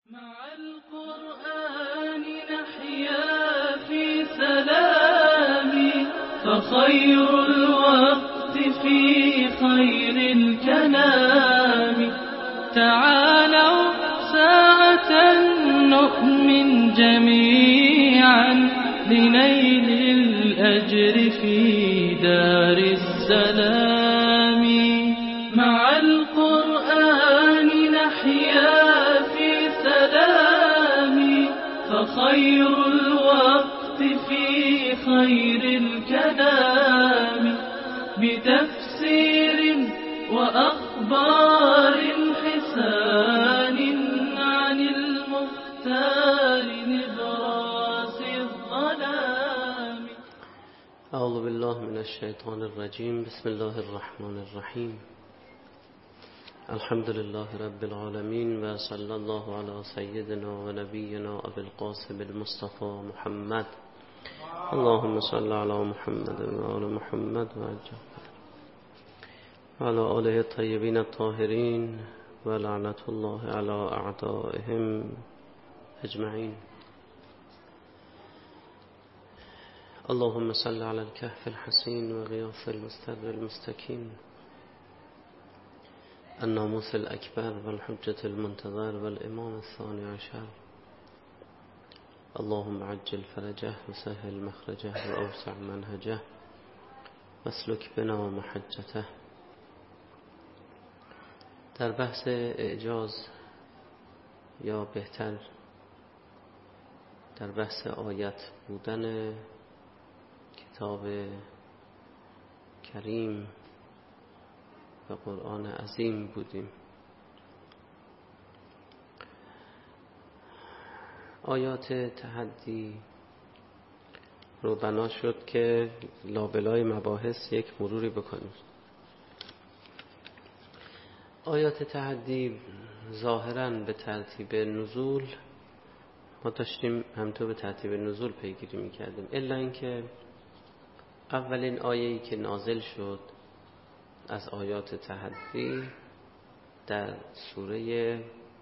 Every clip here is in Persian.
مع القرآن نحيا في سلام، فخير الوقت في خير الكلام. تعالوا ساعة نؤمن جميعا لنيل الأجر في دار السلام. مع القرآن نحيا في سلام، فخير الوقت في خير الكلام. بتفسير وأخبار حسان عن المختار نبراس الظلام. أعوذ بالله من الشيطان الرجيم. بسم الله الرحمن الرحيم. الحمد لله رب العالمين، و صلی الله علی سیدنا و نبینا ابی القاسم المصطفى محمد. اللهم صل علی محمد و آل محمد و علی آله الطیبین الطاهرین، و لعنت الله علی اعدائهم اجمعین. اللهم صل على الكهف الحسين وغياث المستر المستكين، الناموس الأكبر والحجة المنتظر والإمام الثاني عشر. اللهم عجل فرجه وسهل مخرجه وأوسع منهجه واسلك بنا محجته. در بحث اعجاز، یا بهتر در بحث آیت بودن کتاب کریم و قرآن عظیم بودیم. آیات تحدی رو بنا شد که لابلای مباحث یک مروری بکنیم. آیات تحدی ظاهراً به ترتیب نزول ما داشتیم همطور به ترتیب نزول پیگیری میکردیم، الا اینکه اولین آیه‌ای که نازل شد از آیات تحدی در سوره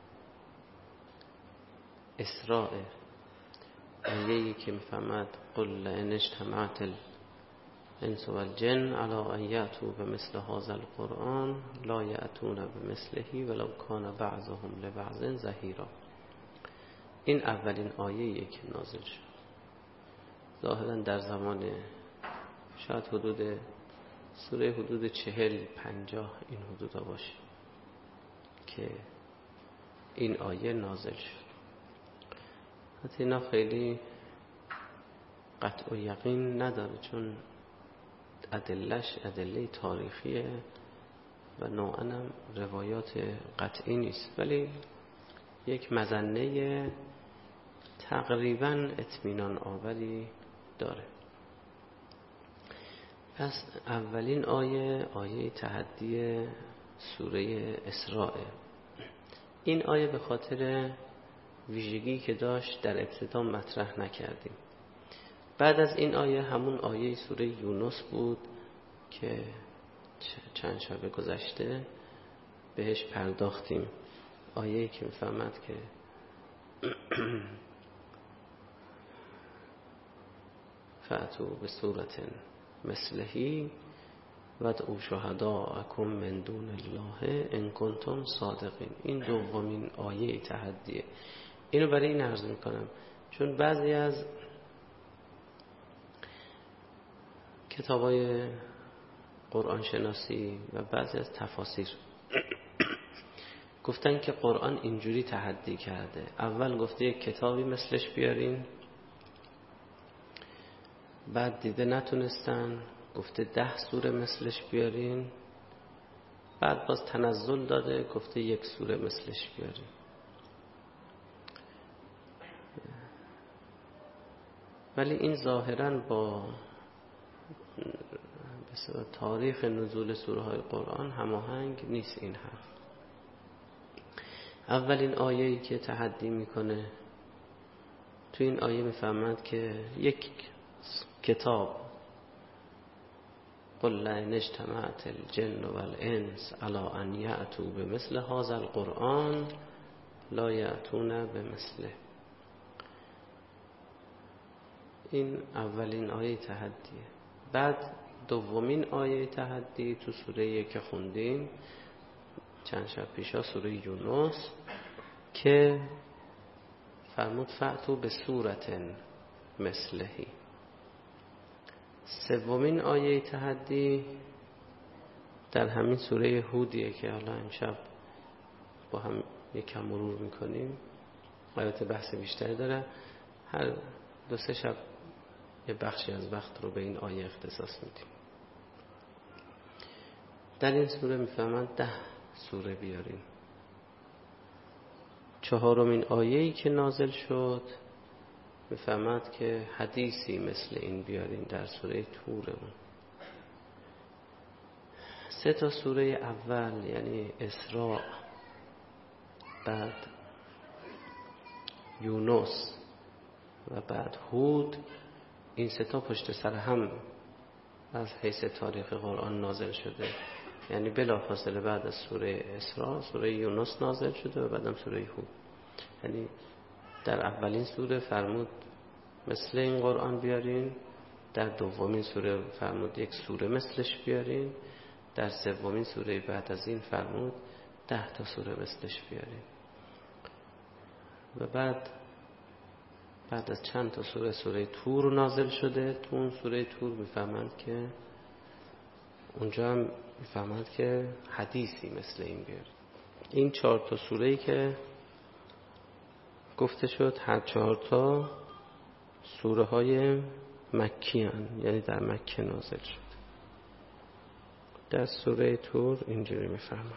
اسراء، آیه‌ای که میفهمد قل لئن اجتمعت الانس والجن علی ان یأتوا بمثل هذا القرآن لا یأتون بمثله ولو کان بعضهم لبعض ظهیرا. این اولین آیه‌ای که نازل شد، ظاهرا در زمان شاید حدود سوره حدود 40-50 این حدودا باشه که این آیه نازل شد. حتی اینا خیلی قطع و یقین نداره، چون ادلش ادله تاریخیه و نوعاً هم روایات قطعی نیست، ولی یک مظنه تقریباً اطمینان آوری داره. پس اولین آیه تحدی سوره اسراء. این آیه به خاطر ویژگی که داشت در ابتدا مطرح نکردیم. بعد از این آیه همون آیه سوره یونس بود که چند شب گذشته بهش پرداختیم. آیه‌ای که میفهمد که فأتوا بسورة مثلهی وادعوا شهداءکم من دون الله ان کنتم صادقین. این دومین آیه تحدیه. اینو برای این عرض میکنم چون بعضی از کتابای قرآن شناسی و بعضی از تفاسیر گفتن که قرآن اینجوری تحدی کرده. اول گفته یک کتابی مثلش بیارین، بعد دیده نتونستن گفته 10 سوره مثلش بیارین، بعد باز تنزل داده گفته 1 سوره مثلش بیارین. ولی این ظاهراً با تاریخ نزول سوره های قرآن هماهنگ نیست. این حرف اولین آیه‌ای که تحدی میکنه، تو این آیه میفهمد که یک کتاب قل لئن اجتمعت الجن والانس علی ان یأتوا بمثل هذا القرآن لا یأتون بمثله. این اولین آیه تحدیه. بعد دومین آیه تحدی تو سوره که خوندیم چند شب پیشا، سوره یونس، که فرمود فأتوا بسورة مثلهی. سومین آیه تحدی در همین سوره هودیه که حالا امشب با هم یکم مرور میکنیم. البته بحث بیشتری داره، هر 2-3 شب یه بخشی از وقت رو به این آیه اختصاص میدیم. در این سوره میفهمند 10 سوره بیاریم. 4مین آیه‌ای که نازل شد میفهمد که حدیثی مثل این بیارین در سوره طورمون. 3 سوره اول یعنی اسراء، بعد یونس و بعد هود، این 3 پشت سر هم از حیث تاریخ قرآن نازل شده. یعنی بلافاصله بعد از سوره اسراء سوره یونس نازل شده و بعدم سوره هود. یعنی در اولین سوره فرمود مثل این قرآن بیارین، در دومین سوره فرمود یک سوره مثلش بیارین، در سومین سوره بعد از این فرمود 10 سوره مثلش بیارین. و بعد از چند تا سوره طور نازل شده. تو اون سوره طور میفهمند که اونجا هم میفهمند که حدیثی مثل این بیارین. این 4 سوره‌ای که گفته شد هر 4 سوره های مکی هن، یعنی در مکه نازل شد. در سوره طور اینجوری میفهمم: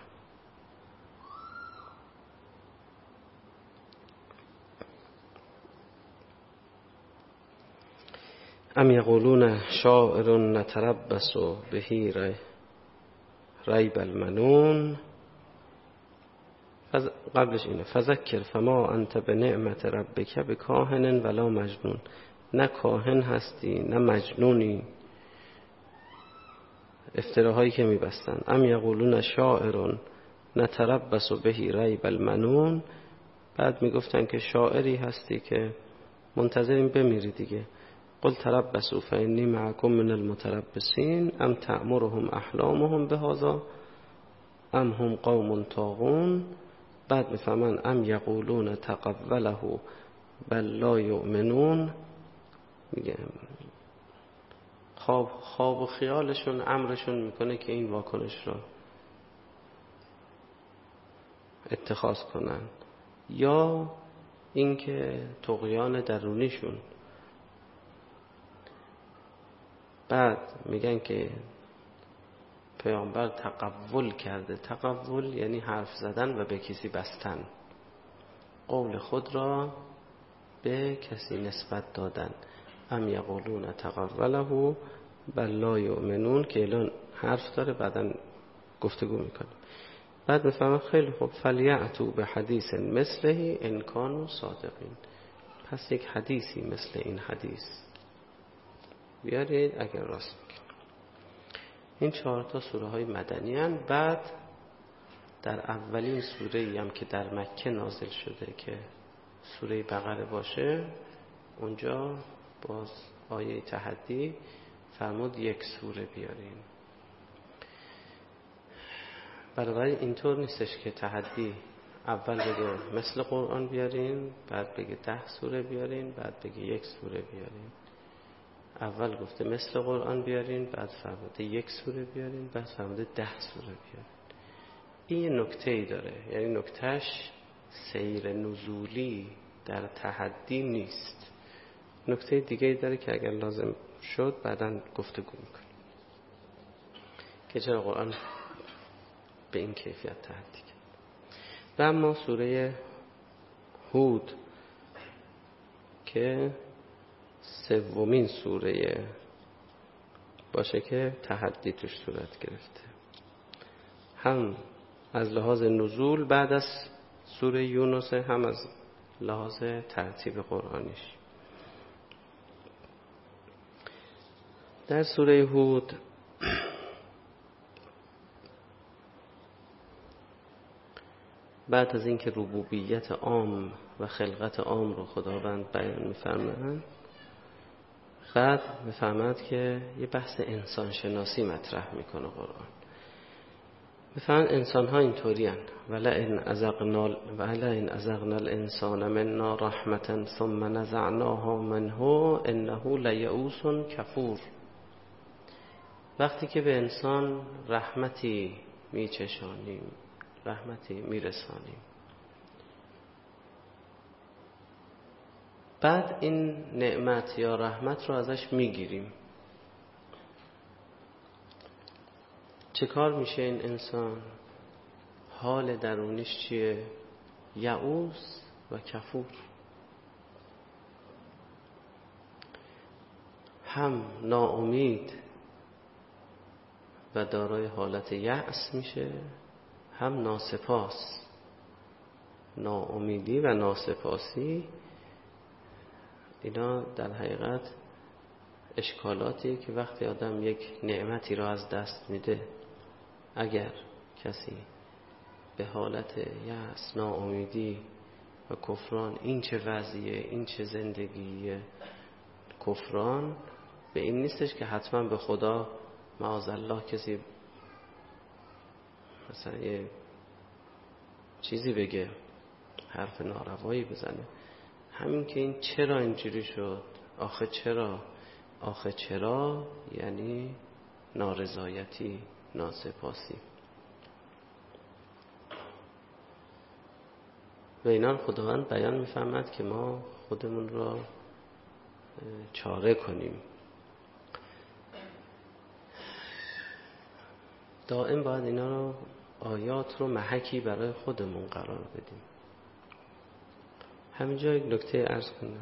ام یقولون شاعر نتربص به ریب المنون. قبلش اینه: فذکر فما انت بنعمت ربک بکاهن ولا مجنون. نه کاهن هستی نه مجنونی. افتراهایی که میبستن. ام یقولون شاعر نتربص به ریب المنون. بعد میگفتن که شاعری هستی که منتظریم بمیری دیگه. قل تربصوا فانی معکم من المتربصین ام تأمرهم احلامهم بهذا ام هم قوم طاغون. بعد میفهمن ام یقولون تقوله بل لا یؤمنون. میگه خواب و خیالشون امرشون میکنه که این واکنش رو اتخاذ کنن، یا اینکه طغیان درونیشون. بعد میگن که پیامبر تقول کرده. تقول یعنی حرف زدن و به کسی بستن، قول خود را به کسی نسبت دادن. ام یقولون تقوله بل لا یؤمنون، که الان حرف داره بعدن گفتگو میکنه. بعد میفهمم خیلی خوب، فلیأتوا به حدیث مثله ان کانوا صادقین. پس یک حدیثی مثل این حدیث بیارید اگر راست میگید. این 4 سوره های مدنی هستند. بعد در اولین سوره‌ای هم که در مکه نازل شده که سوره بقره باشه، اونجا باز آیه تحدی فرمود 1 سوره بیارین. بنابراین اینطور نیستش که تحدی اول بگه مثل قرآن بیارین، بعد بگه 10 سوره بیارین، بعد بگه 1 سوره بیارین. اول گفته مثل قرآن بیارین، بعد فرموده 1 سوره بیارین، بعد فرموده 10 سوره بیارین. این یه نکته‌ای داره، یعنی نکتهش سیر نزولی در تحدی نیست. نکته دیگه‌ای داره که اگر لازم شد بعداً گفتگو میکنیم که چرا قرآن به این کیفیت تحدی کرد. و اما سوره هود که 3مین سوره باشه که تحدی توش صورت گرفته، هم از لحاظ نزول بعد از سوره یونس، هم از لحاظ ترتیب قرآنیش. در سوره هود بعد از اینکه ربوبیت عام و خلقت عام رو خداوند بیان می‌فرماید، بعد می‌فرماید که یه بحث انسان شناسی مطرح میکنه قرآن. می‌فرماید انسان ها اینطوری هستند ولئن اذقنا الانسان منا رحمة ثم نزعناها منه انه لیئوس کفور. وقتی که به انسان رحمتی میچشانیم، رحمتی میرسانیم، بعد این نعمت یا رحمت رو ازش میگیریم، چه کار میشه این انسان؟ حال درونیش چیه؟ یئوس و کفور. هم ناامید و دارای حالت یأس میشه، هم ناسپاس. ناامیدی و ناسپاسی اینا در حقیقت اشکالاتیه که وقتی آدم یک نعمتی را از دست میده، اگر کسی به حالت یأس، ناامیدی و کفران، این چه وضعیه، این چه زندگیه، کفران به این نیستش که حتما به خدا معاذالله کسی مثلا یه چیزی بگه، حرف ناروایی بزنه، همین که این چرا اینجوری شد، آخه چرا یعنی نارضایتی، ناسپاسی. و اینا خداوند بیان می‌فرماید که ما خودمون را چاره کنیم. دائم باید اینا رو، آیات رو محکی برای خودمون قرار بدیم. همینجا یک نکته عرض کنم.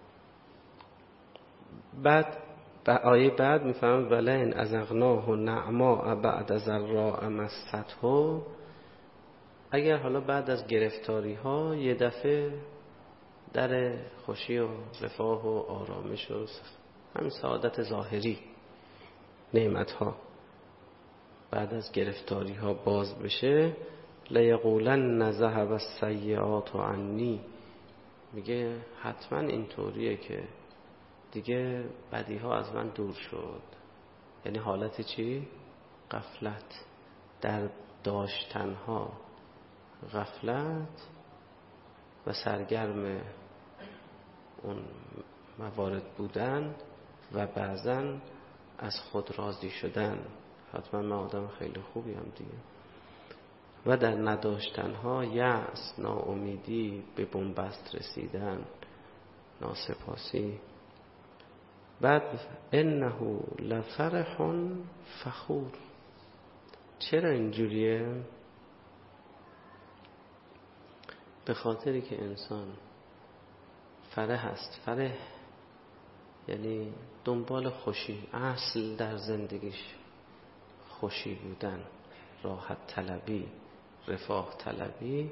بعد آیه بعد میفهمم ولئن اذقناه نعماء بعد ضراء مسته، اگر حالا بعد از گرفتاری ها یه دفعه در خوشی و رفاه و آرامش و همین سعادت ظاهری، نعمت ها بعد از گرفتاری ها باز بشه، لیقولن ذهب السیئات عنی، میگه حتما اینطوریه که دیگه بدی ها از من دور شد. یعنی حالت چی؟ غفلت، در داشتن ها غفلت و سرگرم اون موارد بودن و بعضن از خود راضی شدن. حتما من آدم خیلی خوبی هم دیگه. و در نداشتن ها یأس، ناامیدی، به بنبست رسیدن، ناسپاسی. بعد انه لفرح فخور. چرا اینجوریه؟ به خاطری که انسان فرح است. فرح یعنی دنبال خوشی، اصل در زندگیش خوشی بودن، راحت طلبی، رفاه طلبی،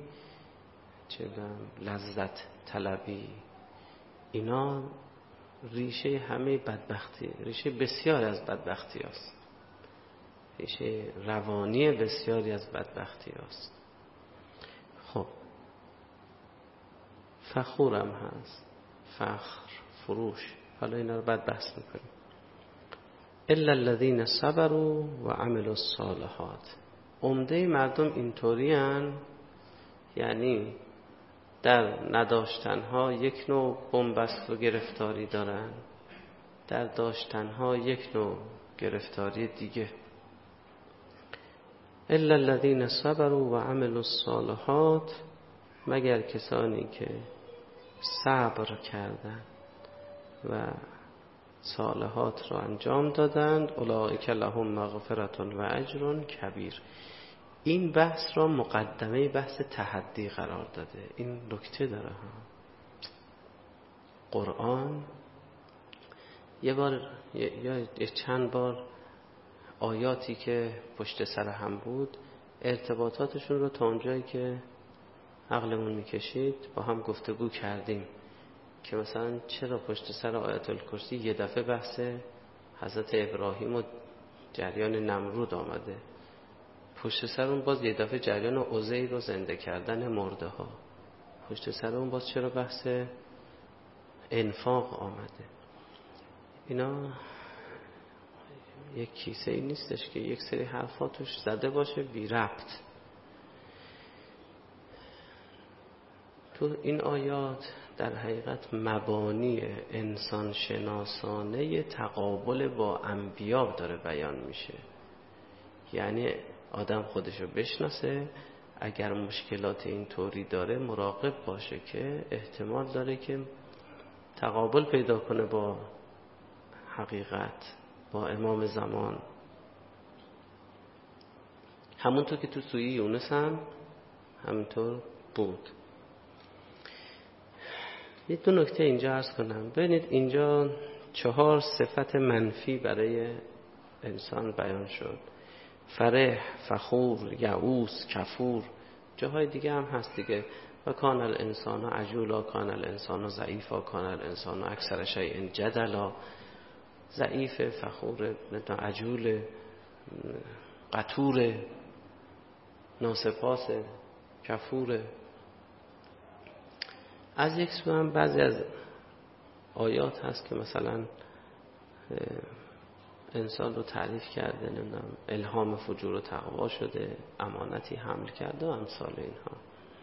لذت طلبی. اینا ریشه همه بدبختی، ریشه بسیار از بدبختی است، ریشه روانی بسیاری از بدبختی است. خب فخورم هست، فخر، فروش. حالا اینا رو بعد بحث میکنیم. الا الذين صبروا و عملوا الصالحات. عمده مردم اینطوری هن، یعنی در نداشتنها یک نوع بنبست و گرفتاری دارن، در داشتنها یک نوع گرفتاری دیگه. الا الذين صبروا و عملوا الصالحات، مگر کسانی که صبر کردند و صالحات را انجام دادند، اولئک لهم مغفرة و اجر کبیر. این بحث را مقدمه بحث تحدی قرار داده. این نکته داره ها. قرآن یه بار یا چند بار آیاتی که پشت سر هم بود، ارتباطاتشون رو تا اونجایی که عقلمون میکشید با هم گفتگو کردیم که مثلا چرا پشت سر آیت الکرسی یه دفعه بحث حضرت ابراهیم و جریان نمرود آمده، پشت سر اون باز یه دفعه جریان عزیر رو زنده کردن مرده ها، پشت سر اون باز چرا بحث انفاق آمده. اینا یک کیسه ای نیستش که یک سری حرفا توش زده باشه بی ربط. تو این آیات در حقیقت مبانی انسان شناسانه تقابل با انبیا داره بیان میشه. یعنی آدم خودشو بشناسه، اگر مشکلات اینطوری داره مراقب باشه که احتمال داره که تقابل پیدا کنه با حقیقت، با امام زمان. همونطور که تو سوره یونس هم همینطور بود. یه دو نکته اینجا عرض کنم. ببینید اینجا 4 صفت منفی برای انسان بیان شد: فرح، فخور، یعوس، کفور. جاهای دیگه هم هست دیگه. و کان الانسان عجولا، کان الانسان ضعیفا، کان الانسان اکثر شیء جدلا. ضعیف، فخور، عجول، قتور، ناسپاس، کفور. از یک سو هم بعضی از آیات هست که مثلا انسان رو تعریف کرده، نمیدونم الهام فجور و تقوا شده، امانتی حمل کرده و امثال اینها.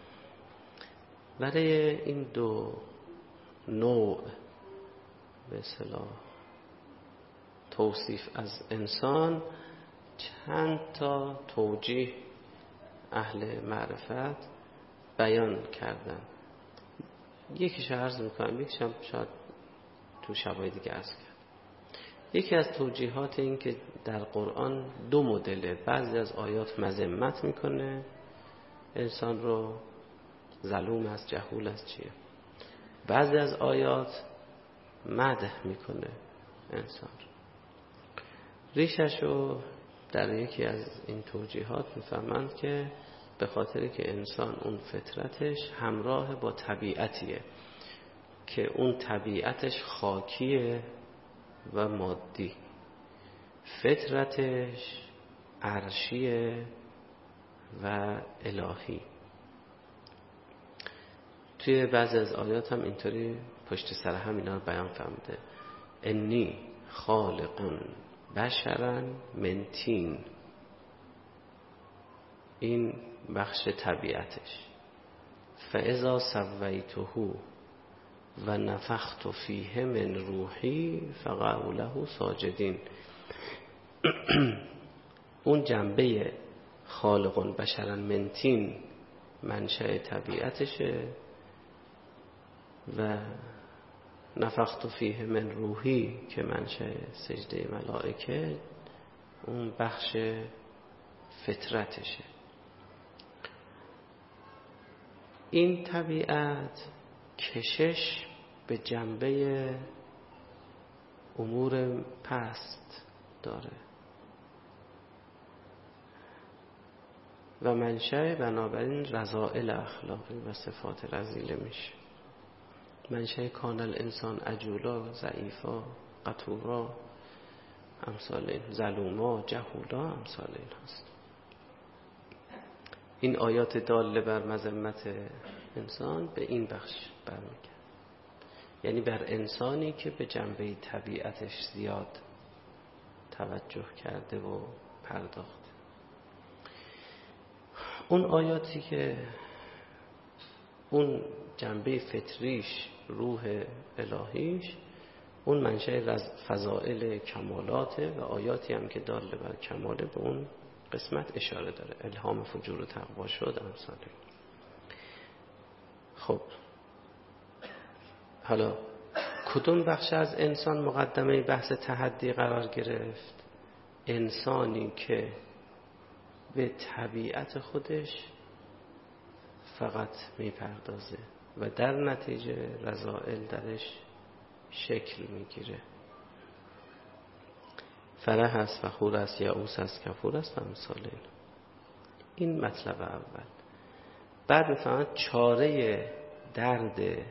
برای این دو نوع به اصطلاح توصیف از انسان چند تا توجیه اهل معرفت بیان کردن. یکیش عرض میکنم، یکیش هم شاید تو شبای دیگه عرض کرد. یکی از توجیهات این که در قرآن 2 مدله. بعضی از آیات مذمت میکنه انسان رو، ظلوم است، جهول است، چیه. بعضی از آیات مدح میکنه انسان رو. ریشش رو در یکی از این توجیهات میفهمند که به خاطر که انسان اون فطرتش همراه با طبیعتیه که اون طبیعتش خاکیه و مادی، فطرتش عرشیه و الهی. توی بعضی از آیات هم اینطوری پشت سر هم اینا رو بیان فرموده: انی خالق بشرا من طین. این بخش طبیعتش. فاذا سویته و نفخت فیه من روحی فقعوا له ساجدین. اون جنبه خالق بشرا من طین منشأ طبیعتشه و نفخت فیه من روحی که منشأ سجده ملائکه اون بخش فطرتشه. این طبیعت کشش به جنبه امور پست داره و منشأ بنابراین رذائل اخلاقی و صفات رذیله میشه. منشأ کان الانسان عجولا، ضعیفا، قتورا، امثال این، ظلوما، جهولا، امثال این هست. این آیات داله بر مذمت انسان به این بخش برمیگرده، یعنی بر انسانی که به جنبه طبیعتش زیاد توجه کرده و پرداخته. اون آیاتی که اون جنبه فطریش روح الهیش اون منشأ فضائل کمالاته و آیاتی هم که داله بر کماله به اون قسمت اشاره داره. الهام فجور و تقوا شد امثال. خب حالا کدوم بخش از انسان مقدمه بحث تحدی قرار گرفت؟ انسانی که به طبیعت خودش فقط میپردازه و در نتیجه رذائل درش شکل میگیره. فرح است، فخور است، یعوس است، کفور است و امثال این مطلب اول. بعد میفهمد چاره درد به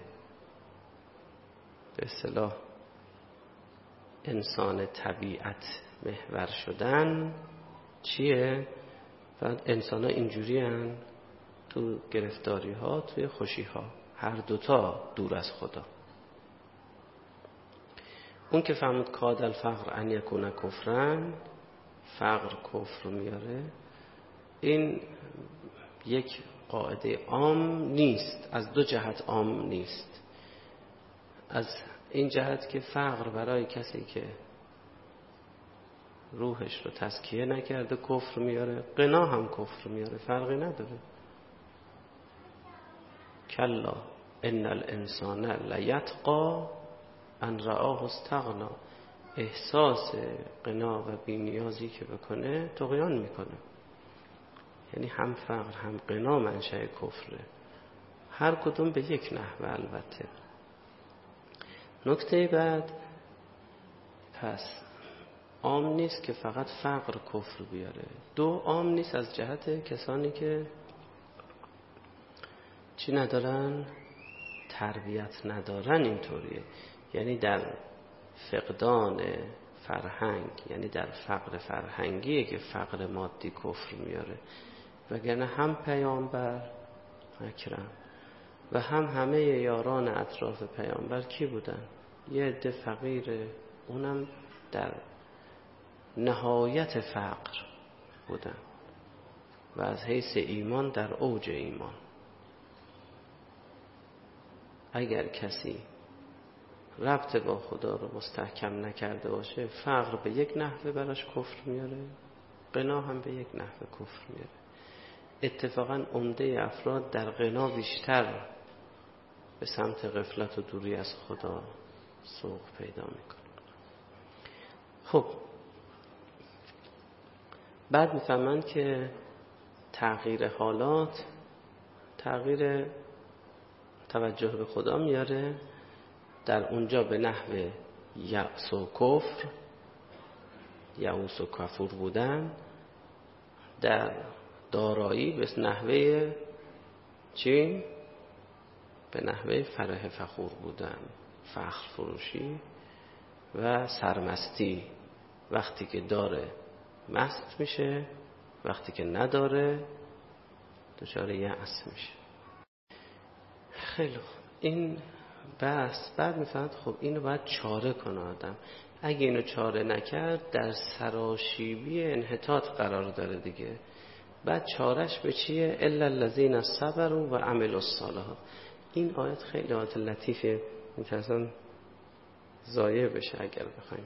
اصطلاح انسان طبیعت محور شدن چیه؟ بعد انسان ها اینجوری هن، تو گرفتاری ها، توی خوشی ها، هر دوتا دور از خدا. اون که فهمید کاد الفقر ان یکون کفرن، فقر کفر رو میاره، این یک قاعده عام نیست، از دو جهت عام نیست. از این جهت که فقر برای کسی که روحش رو تزکیه نکرده کفر میاره، غنا هم کفر میاره، فرقی نداره. کلا ان الانسان لیطغی ان رآه استغنا، احساس غنا و بی‌نیازی که بکنه طغیان میکنه. یعنی هم فقر هم غنا منشأ کفره، هر کدوم به یک نحوه. البته نکته بعد، پس عام نیست که فقط فقر کفر بیاره. دو، عام نیست از جهت کسانی که چی ندارن؟ تربیت ندارن. اینطوریه، یعنی در فقدان فرهنگ، یعنی در فقر فرهنگیه که فقر مادی کفر میاره. وگرنه هم پیامبر اکرم و هم همه یاران اطراف پیامبر کی بودن؟ یه عده فقیره، اونم در نهایت فقر بودن و از حیث ایمان در اوج ایمان. اگر کسی ربط با خدا رو مستحکم نکرده باشه، فقر به یک نحوه براش کفر میاره، غنا هم به یک نحوه کفر میاره. اتفاقا عمده افراد در غنا بیشتر به سمت غفلت و دوری از خدا سوق پیدا میکنه. خب بعد میفهمن که تغییر حالات تغییر توجه به خدا میاره. در اونجا به نحو یأس و کفر، یأس و کفور بودن، در دارایی به نحوه چی؟ به نحوه فرح فخور بودن، فخر فروشی و سرمستی. وقتی که داره مست میشه، وقتی که نداره دچار یأس میشه. خیلی خوب، این بس. بعد میفهمد خب اینو باید چاره کنه آدم. اگه اینو چاره نکرد در سراشیبی انحطاط قرار داره دیگه. بعد چارش به چیه؟ الا الذین صبروا و عملوا الصالحات. این آیت خیلی آیت لطیفه، میترسن ضایع بشه اگر بخوایم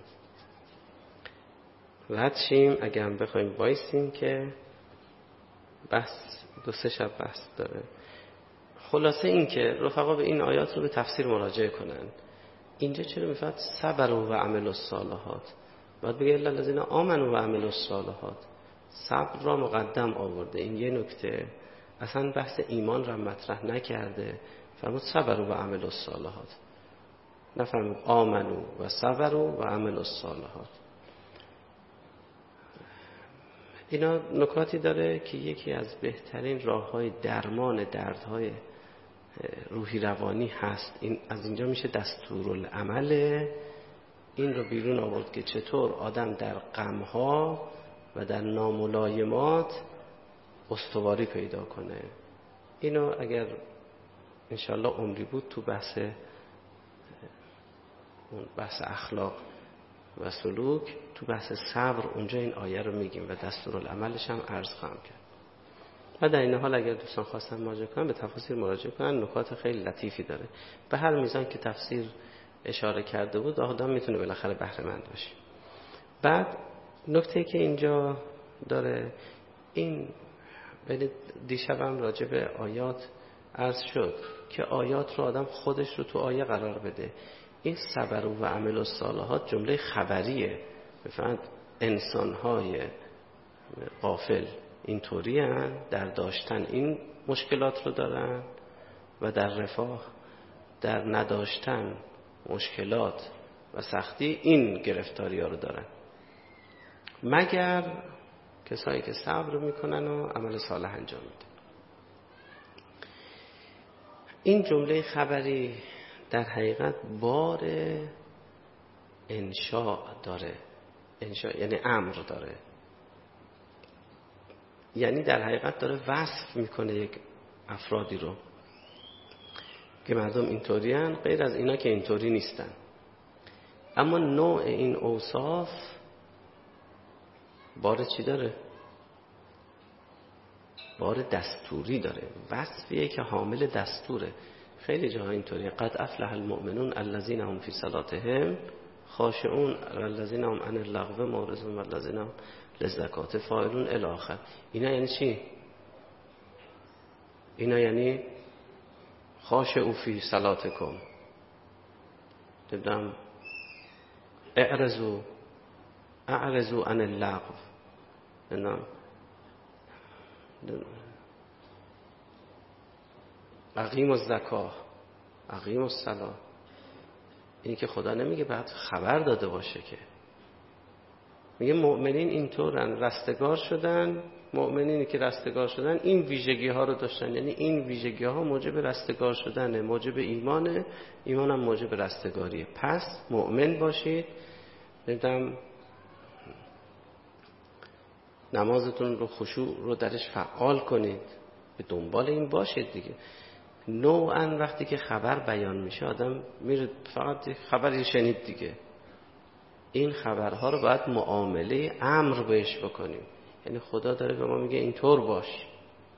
رد شیم، اگر هم بخوایم بایستیم که بس 2-3 شب بحث داره. خلاصه این که رفقا به این آیات رو به تفسیر مراجعه کنن. اینجا چرا میفرد صبر و عمل الصالحات؟ باید بگه الا الذین آمنوا و عملوا الصالحات. صبر را مقدم آورده. این یه نکته، اصلا بحث ایمان را مطرح نکرده، فرمود صبر و عمل الصالحات، نفرمود آمنوا و صبر و عمل الصالحات. اینا نکاتی داره که یکی از بهترین راه‌های درمان دردهای روحی روانی هست. این از اینجا میشه دستورالعمل. این رو بیرون آورد که چطور آدم در غم‌ها و در ناملایمات استواری پیدا کنه. اینو اگر انشالله عمری بود تو بحث اخلاق و سلوک، تو بحث صبر اونجا این آیه رو میگیم و دستورالعملش هم عرض خواهم کرد. و در این حال اگر دوستان خواستن مراجعه کنن به تفاسیر مراجعه کنن، نکات خیلی لطیفی داره. به هر میزان که تفسیر اشاره کرده بود آدم میتونه بالاخره بهره مند باشه. بعد نکته که اینجا داره، این دیشبم راجع به آیات عرض شد که آیات رو آدم خودش رو تو آیه قرار بده. این صبر و عمل الصالحات جمله خبریه. بفهمید انسان‌های غافل اینطوری هستند، در داشتن این مشکلات رو دارن و در رفاه، در نداشتن مشکلات و سختی این گرفتاری ها رو دارن، مگر کسایی که صبر میکنن و عمل صالح انجام میدن. این جمله خبری در حقیقت بار انشاء داره. انشاء یعنی امر داره. یعنی در حقیقت داره وصف میکنه یک افرادی رو که مردم اینطوری هن، غیر از اینا که اینطوری نیستن. اما نوع این اوصاف بار چی داره؟ بار دستوری داره، وصفیه که حامل دستوره. خیلی جاها اینطوریه، قد افلح المؤمنون الذین هم فی صلاتهم خاشعون والذین هم عن اللغو معرضون والذین هم للزکات فاعلون الی آخر. اینا یعنی چی؟ اینا یعنی خاشعوا فی صلاتکم، دیدم اعرضوا عن اللغو، دیدم اقیموا الزکاه اقیموا الصلاة. اینی که خدا نمیگه بعد خبر داده باشه، که میگه مؤمنین اینطورن، رستگار شدن. مؤمنینی که رستگار شدن این ویژگی ها رو داشتن، یعنی این ویژگی ها موجب رستگار شدنه، موجب ایمانه، ایمان هم موجب رستگاریه. پس مؤمن باشید، نمیدونم نمازتون رو خشوع رو درش فعال کنید، به دنبال این باشید دیگه. نوعا وقتی که خبر بیان میشه آدم میره فقط خبری شنید دیگه، این خبرها رو باید معامله امر بهش بکنیم. یعنی خدا داره به ما میگه اینطور باش،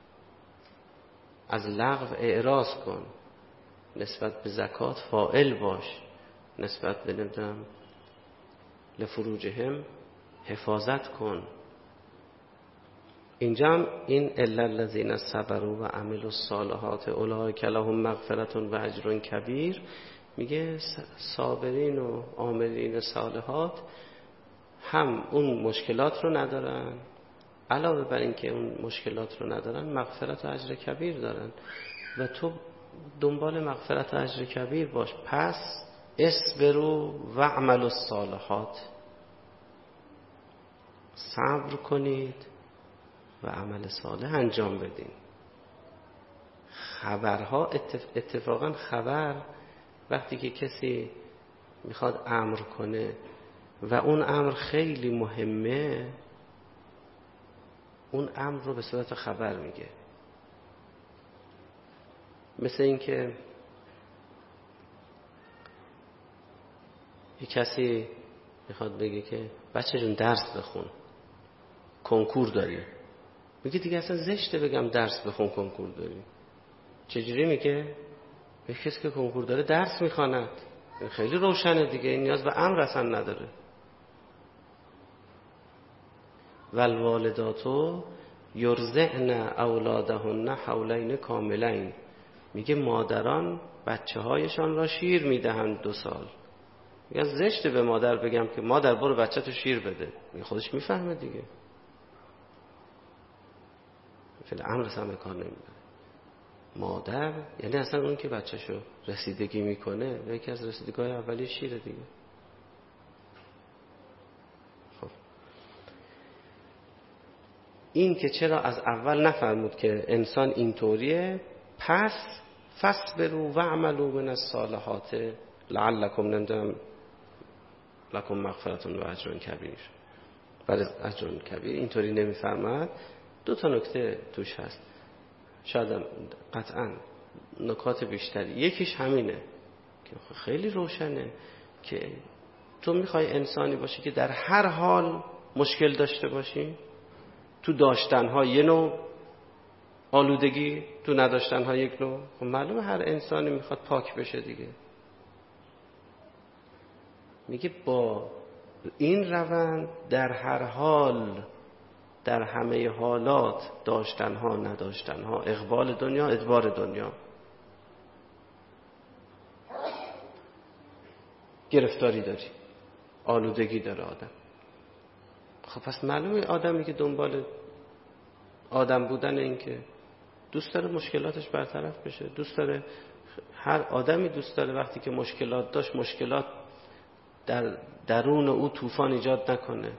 از لغو اعراض کن، نسبت به زکات فاعل باش، نسبت به نمیدونم لفروجهم حفاظت کن. اینجا هم این الا الذین صبروا و عملوا الصالحات اولئک لهم مغفرة و اجر کبیر. میگه صابرین و عاملین صالحات هم اون مشکلات رو ندارن، علاوه بر این که اون مشکلات رو ندارن مغفرت و اجر کبیر دارن، و تو دنبال مغفرت و اجر کبیر باش. پس اصبروا و عملوا الصالحات، صبر کنید و عمل صالح انجام بدین. خبرها اتفاقا خبر وقتی که کسی میخواد امر کنه و اون امر خیلی مهمه، اون امر رو به صورت خبر میگه. مثل این که یک کسی میخواد بگه که بچه جون درس بخون، کنکور داری. میگه دیگه اصلا زشته بگم درس بخون کنکور داری. چجوری میگه؟ یک کسی که کنکور داره درس میخواند، خیلی روشنه دیگه، این نیاز به امر اصلا نداره. والوالداتو یرضعن اولادهن حولین کاملین. میگه مادران بچه هایشان را شیر میدهند 2 سال. میگه زشته به مادر بگم که مادر برو بچه تو شیر بده، میگه خودش میفهمه دیگه، فعلا امر اصلا کار نمیبره. مادر یعنی اصلا اون که بچه‌شو رسیدگی میکنه، و یکی از رسیدگی‌های اولیه شیره دیگه. خب این که چرا از اول نفرمود که انسان اینطوریه؟ پس فاصبروا و عملوا من الصالحات لعلکم نندم لکم مغفرة و اجر کبیر. برای اجر کبیر اینطوری نمیفرماد. 2 نکته توش هست، شاید قطعا نکات بیشتری. یکیش همینه که خیلی روشنه که تو میخوای انسانی باشی که در هر حال مشکل داشته باشی، تو داشتنها یه نوع آلودگی، تو نداشتنها یک نوع. خب معلومه هر انسانی میخواد پاک بشه دیگه. میگه با این روند در هر حال، در همه حالات، داشتنها نداشتنها، اقبال دنیا ادبار دنیا، گرفتاری داری، آلودگی داره آدم. خب پس معلومه آدمی که دنبال آدم بودن، این که دوست داره مشکلاتش برطرف بشه، دوست داره، هر آدمی دوست داره وقتی که مشکلات داشت، مشکلات در درون او طوفان ایجاد نکنه.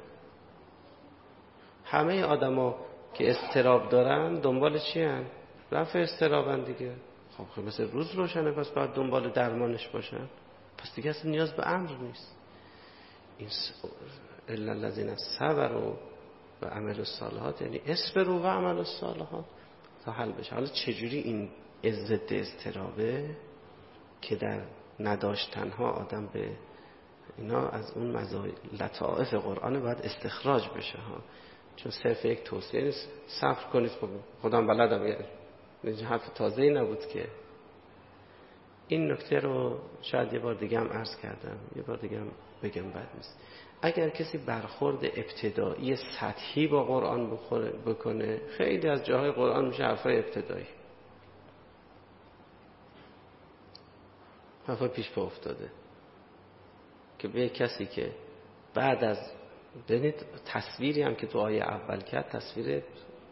همه آدما که اضطراب دارن دنبال چی هن؟ رفع اضطرابن دیگه. خب مثل روز روشنه، پس باید دنبال درمانش باشن. پس دیگه اصلا نیاز به امر نیست. این الا الذین صبروا و عمل الصالحات، یعنی اصبروا و عمل الصالحات تا حل بشه. حالا چجوری این ضد اضطرابه که در نداشتنها آدم به اینا از اون لطائف قرآن باید استخراج بشه ها، چون صرف یک توصیه نیست صبر کنید خودم بلدم، یعنی حرف تازه‌ای نبود که. این نکته رو شاید یه بار دیگه هم عرض کردم، یه بار دیگه هم بگم بد نیست. اگر کسی برخورد ابتدایی سطحی با قرآن بکنه، خیلی از جاهای قرآن میشه حرفای ابتدایی، حرفای پیش پا افتاده، که به کسی که بعد از ببینید تصویری هم که تو آیه اول کرد تصویر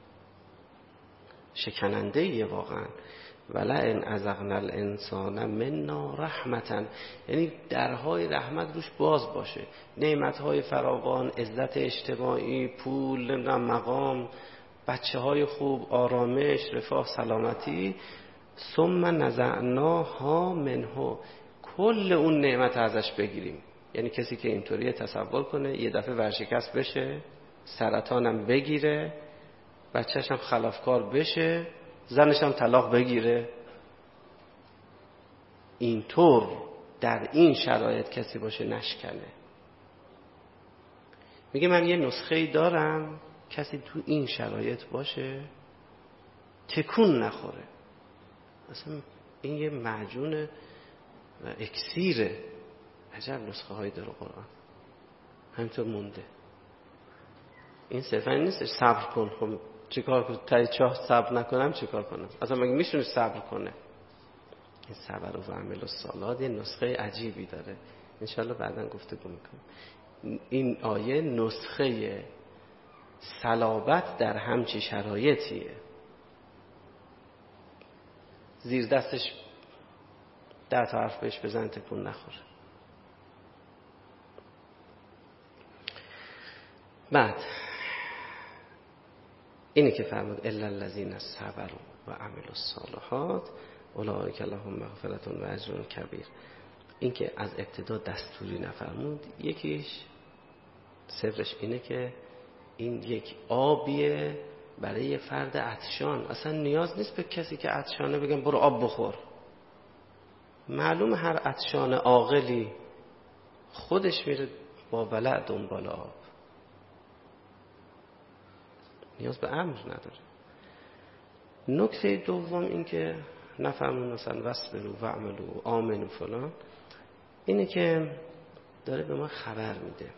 شکننده‌ایه واقعا. ولئن اذقنا الانسان منا رحمتا، یعنی درهای رحمت روش باز باشه، نعمتهای فراوان، عزت اجتماعی، پول، مقام، بچه‌های خوب، آرامش، رفاه، سلامتی. ثم نزعناها منه، کل اون نعمت ازش بگیریم. یعنی کسی که اینطوری تصور کنه یه دفعه ورشکست بشه، سرطانم بگیره، بچه‌ش هم خلافکار بشه، زنش هم طلاق بگیره، اینطور در این شرایط کسی باشه نشکنه. میگه من یه نسخه‌ای دارم کسی تو این شرایط باشه تکون نخوره. اصلا این یه معجون اکسیره. عجب نسخه هایی داره قرآن، همینطور مونده. این صرفا نیست صبر کن، خب چیکار کنم تا چاه صبر نکنم چیکار کنم؟ اصلا مگه میشونه صبر کنه؟ این صبر و عمل الصالحات یه نسخه عجیبی داره، انشالله بعداً گفتگو میکنم. این آیه نسخه صلابت در همچی شرایطیه. زیر دستش 10 تا حرف بهش بزن تکون نخوره. بعد اینی که فرمود الا الذین صبروا و عملوا الصالحات اولئک لهم مغفرة و اجر کبیر. این که از ابتدا دستوری نفرمود، یکیش سرش اینه که این یک آبیه برای فرد عطشان. اصلا نیاز نیست به کسی که عطشانه بگم برو آب بخور. معلوم هر عطشان عاقلی خودش میره با ولع دنبال آب، نیاز به امر نداره. نکته دوم این که نفهمون مثلا وصبروا و عملوا و آمنوا فلان، اینه که داره به ما خبر میده.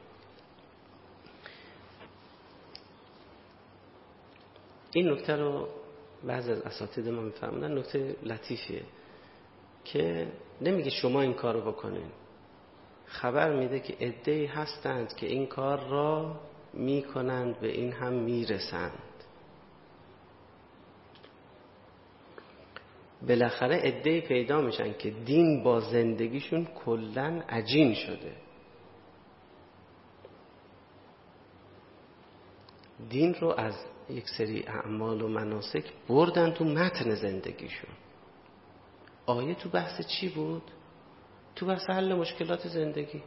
این نکته رو بعضی از اساتید ما میفهمونن، نکته لطیفیه که نمیگه شما این کار رو بکنین، خبر میده که عده‌ای هستند که این کار را میکنند، به این هم میرسند. بالاخره عده‌ای پیدا میشن که دین با زندگیشون کلاً عجین شده. دین رو از یک سری اعمال و مناسک بردن تو متن زندگیشون. آیه تو بحث چی بود؟ تو بحث حل مشکلات زندگی.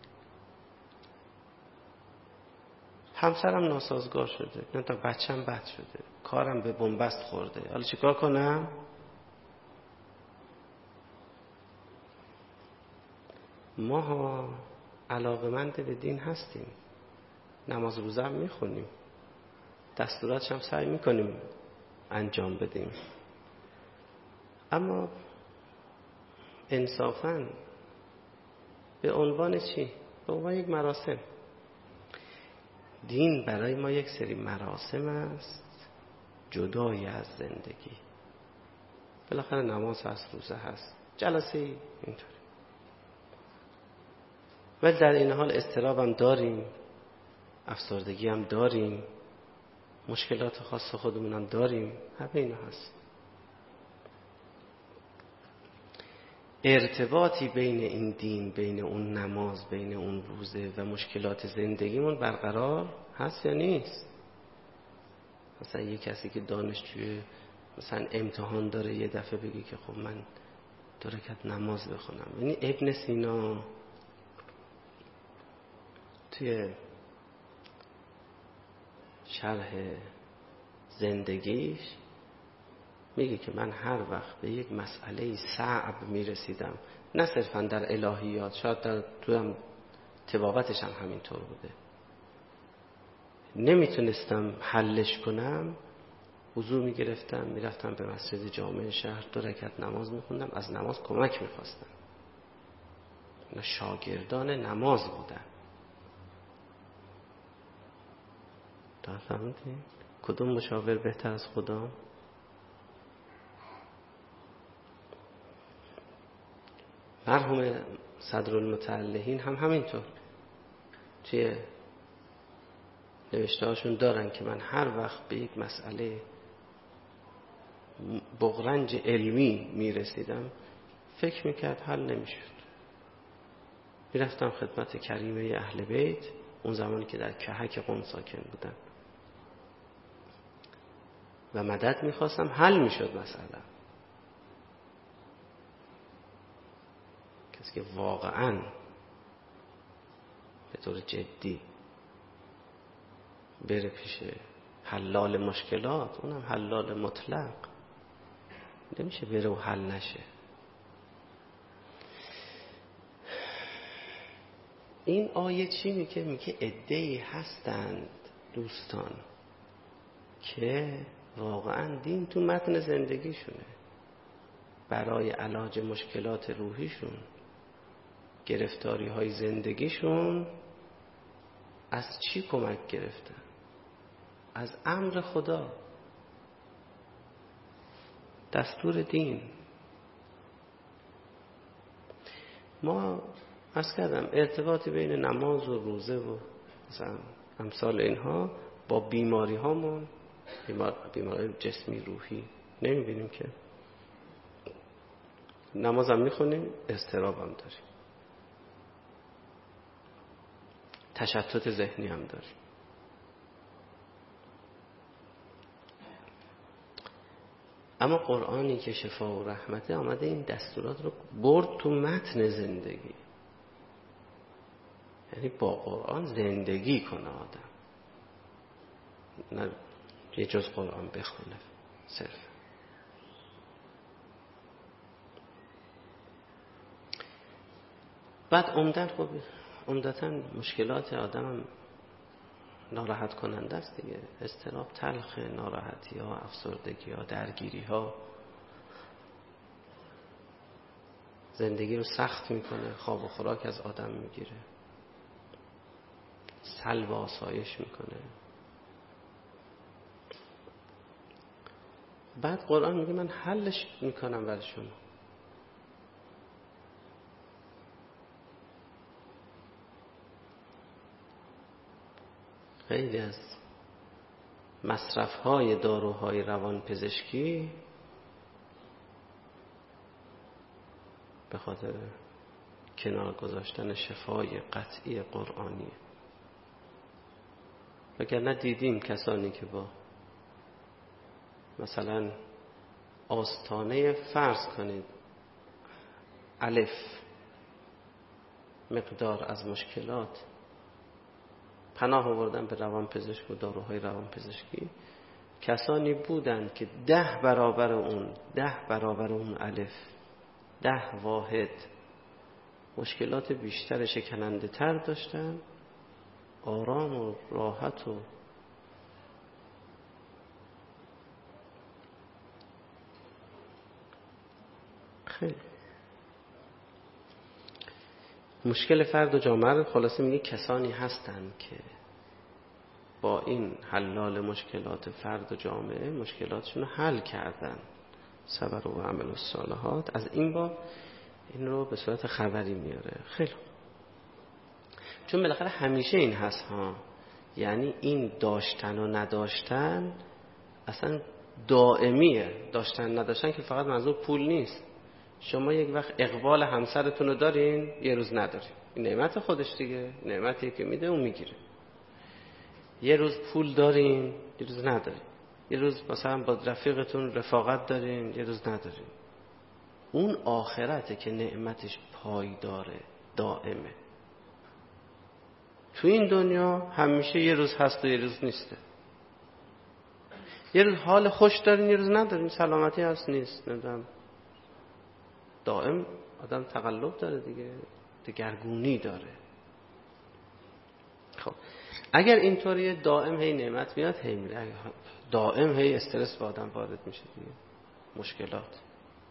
همسرم ناسازگار شده، نه تا بچم بد شده، کارم به بنبست خورده، حالا چیکار کنم؟ ما علاقمند به دین هستیم، نماز روزه هم میخونیم، دستوراتش هم سعی میکنیم انجام بدیم، اما انصافاً به عنوان چی؟ به عنوان یک مراسم. دین برای ما یک سری مراسم است جدای از زندگی. بالاخره نماز هست، روزه هست، جلسه اینطوری. ولی در این حال اضطراب هم داریم، افسردگی هم داریم، مشکلات خاص خودمون هم داریم، همه اینا هست. ارتباطی بین این دین، بین اون نماز، بین اون روزه و مشکلات زندگیمون برقرار هست یا نیست؟ مثلا یه کسی که دانشجوی مثلا امتحان داره یه دفعه بگه که خب من 2 رکعت نماز بخونم. یعنی ابن سینا توی شرح زندگیش میگه که من هر وقت به یک مسئله صعب میرسیدم، نه صرفا در الهیات، شاید در تو طباقتش هم همینطور بوده، نمیتونستم حلش کنم، وضو میگرفتم میرفتم به مسجد جامع شهر 2 رکعت نماز میخوندم، از نماز کمک میخواستم. اینا شاگردان نماز بودن. تا فهمیدین کدوم مشاور بهتر از خدا؟ مرحوم صدرالمتعلهین هم همینطور توی نوشته هاشون دارن که من هر وقت به یک مسئله بغرنج علمی میرسیدم، فکر میکرد حل نمیشد، میرفتم خدمت کریمه اهل بیت، اون زمانی که در کهک قم ساکن بودن، و مدد میخواستم، حل میشد مسئله. کسی که واقعا به طور جدی بره پیش حلال مشکلات، اونم حلال مطلق، نمیشه بره و حل نشه. این آیه چی میگه؟ میگه عده‌ای هستند دوستان که واقعا دین تو متن زندگیشونه، برای علاج مشکلات روحیشون، گرفتاری های زندگیشون از چی کمک گرفتن؟ از امر خدا، دستور دین. ما عرض کردم ارتباطی بین نماز و روزه و مثلا امثال اینها با بیماری هامون، بیماری جسمی روحی نمیبینیم که. نماز هم میخونیم، اضطراب هم داریم، تشتت ذهنی هم داریم. اما قرآنی که شفا و رحمته آمده این دستورات رو برد تو متن زندگی، یعنی با قرآن زندگی کنه آدم، نه یه جز قرآن بخونه صرف. بعد عمدتاً مشکلات آدم هم ناراحت کننده است دیگه، اضطراب تلخ، ناراحتی ها، افسردگی ها، درگیری ها زندگی رو سخت میکنه، خواب و خوراک از آدم میگیره، سلب آسایش میکنه. بعد قرآن میگه من حلش میکنم برای شما. خیلی از مصرف‌های داروهای روان پزشکی به خاطر کنار گذاشتن شفای قطعی قرآنی. وگرنه دیدیم کسانی که با مثلا آستانه فرض کنید الف مقدار از مشکلات پناه آوردن به روان پزشک و داروهای روان پزشکی، کسانی بودند که 10 برابر اون الف، 10 واحد مشکلات بیشتر شکننده تر داشتن، آرام و راحت و خیلی. مشکل فرد و جامعه رو خلاصه میگه کسانی هستند که با این حلال مشکلات فرد و جامعه مشکلاتشون رو حل کردن، صبر و عمل الصالحات. از این باب این رو به صورت خبری میاره. خیلی چون بالاخره همیشه این هست ها، یعنی این داشتن و نداشتن اصلا دائمیه. داشتن نداشتن که فقط منظور پول نیست. شما یک وقت اقبال همسرتون رو دارین، یه روز ندارین، این نعمت خودش دیگه، نعمتی که میده اون میگیره. یه روز پول دارین، یه روز ندارین. یه روز مثلا با رفیقتون رفاقت دارین، یه روز ندارین. اون آخرته که نعمتش پایداره، دائمه. تو این دنیا همیشه یه روز هست و یه روز نیسته. یه روز حال خوش دارین، یه روز ندارین، سلامتی هست نیست، نمیدونم دائم آدم تقلب داره دیگه، دگرگونی داره. خب اگر اینطوری دائم هی نعمت میاد هی میره، دائم هی استرس به آدم وارد میشه دیگه، مشکلات.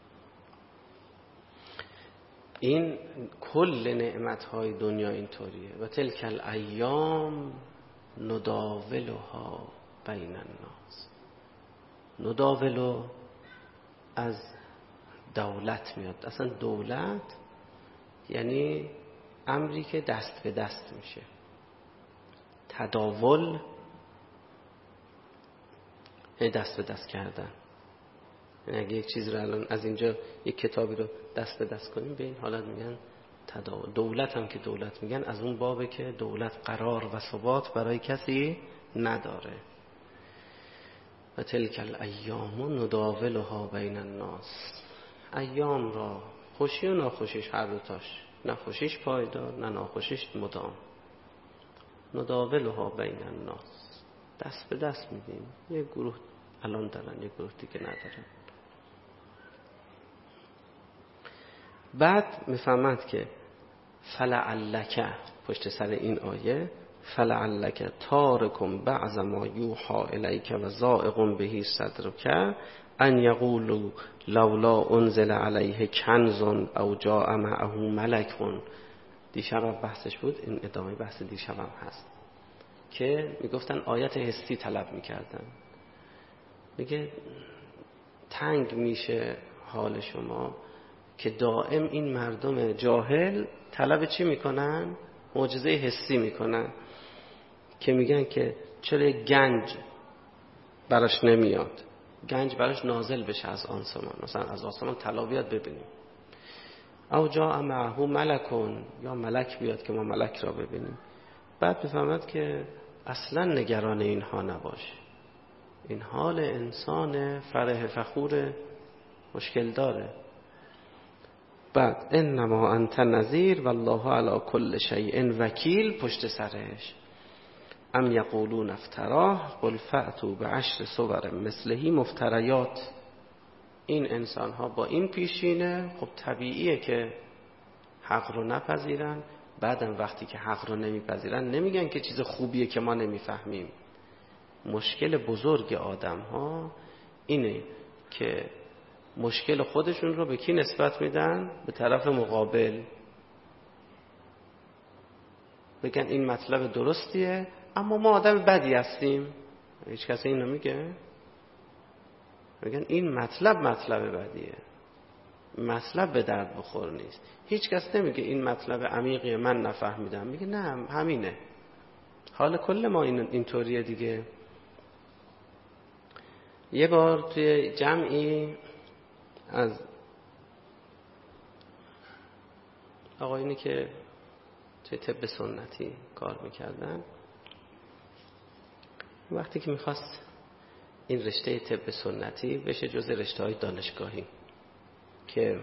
این کل نعمت‌های دنیا اینطوریه. و تلک الایام نداولها بین الناس. نداولو از دولت میاد. اصلا دولت یعنی امری که دست به دست میشه. تداول یعنی دست به دست کردن. یعنی اگه یک چیز رو الان از اینجا یک کتابی رو دست به دست کنیم به این حالت میگن تداول. دولت هم که دولت میگن از اون بابه که دولت قرار و ثبات برای کسی نداره. و تلک الایام نداولها بین الناس. ایام را خوشی و ناخوشیش هر دوتاش، نه خوشیش پایدار نه ناخوشیش مدام. نداولها بین الناس، دست به دست میدیم. یه گروه الان دارن یه گروه دیگه ندارن. بعد میفهمند که فلعلک پشت سر این آیه فلعلک تارکم بعض ما یوحا الیک و ضائق بهی صدرک ان یقولوا لولا انزل علیه کنز او جاء معه ملک. دیشب بحثش بود، این ادامه بحث دیشبم هست که میگفتن آیت حسی طلب میکردن. میگه تنگ میشه حال شما که دائم این مردم جاهل طلب چی میکنن؟ معجزه حسی میکنن که میگن که چرا گنج براش نمیاد، گنج براش نازل بشه از آسمان، مثلا از آسمان طلا بیاد ببینیم، او جاء معه ملکون، یا ملک بیاد که ما ملک را ببینیم. بعد بفهمد که اصلا نگران اینها نباش، این حال انسان فرح فخور مشکل داره. بعد انما انت نذیر والله علی کل شیء وکیل پشت سرش. ام یقولون افتراه قل فأتوا بعشر صور مثله مفتریات. این انسان ها با این پیشینه خب طبیعیه که حق رو نپذیرن. بعدم وقتی که حق رو نمیپذیرن نمیگن که چیز خوبیه که ما نمیفهمیم. مشکل بزرگ آدم ها اینه که مشکل خودشون رو به کی نسبت میدن؟ به طرف مقابل. بگن این مطلب درستیه اما ما آدم بدی هستیم. هیچ کسی اینو میگه؟ بگن این مطلب بدیه، مطلب به درد بخور نیست. هیچ کس نمیگه این مطلب عمیقی من نفهمیدم، میگه نه همینه. حال کل ما اینطوریه دیگه. یه بار توی جمعی از آقایونی که توی طب سنتی کار میکردن، وقتی که میخواست این رشته طب سنتی بشه جز رشته های دانشگاهی که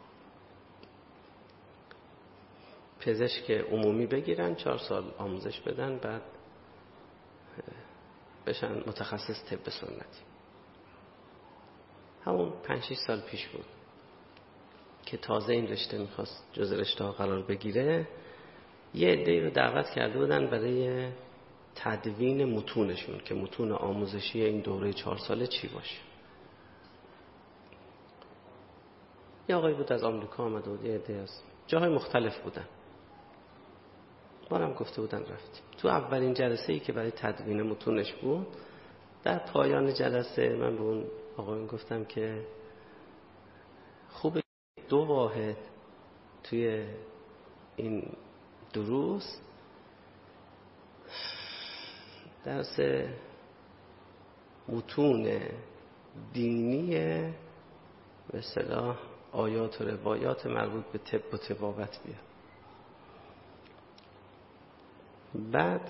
پزشک عمومی بگیرن 4 سال آموزش بدن بعد بشن متخصص طب سنتی، همون 5-6 سال پیش بود که تازه این رشته میخواست جز رشته ها قرار بگیره. یه عده‌ای رو دعوت کرده بودن برای تدوین متونشون که متون آموزشی این دوره 4 ساله چی باشه. یه آقای بود از آمریکا آمده بود، یه عده از جاهای مختلف بودن. ما هم گفته بودن رفتیم. تو اولین جلسه‌ای که برای تدوین متونش بود، در پایان جلسه من به اون آقایون گفتم که خوبه 2 واحد توی این دروس درس متون دینی به اصطلاح آیات و روایات مربوط به طب و طبابت بیاد. بعد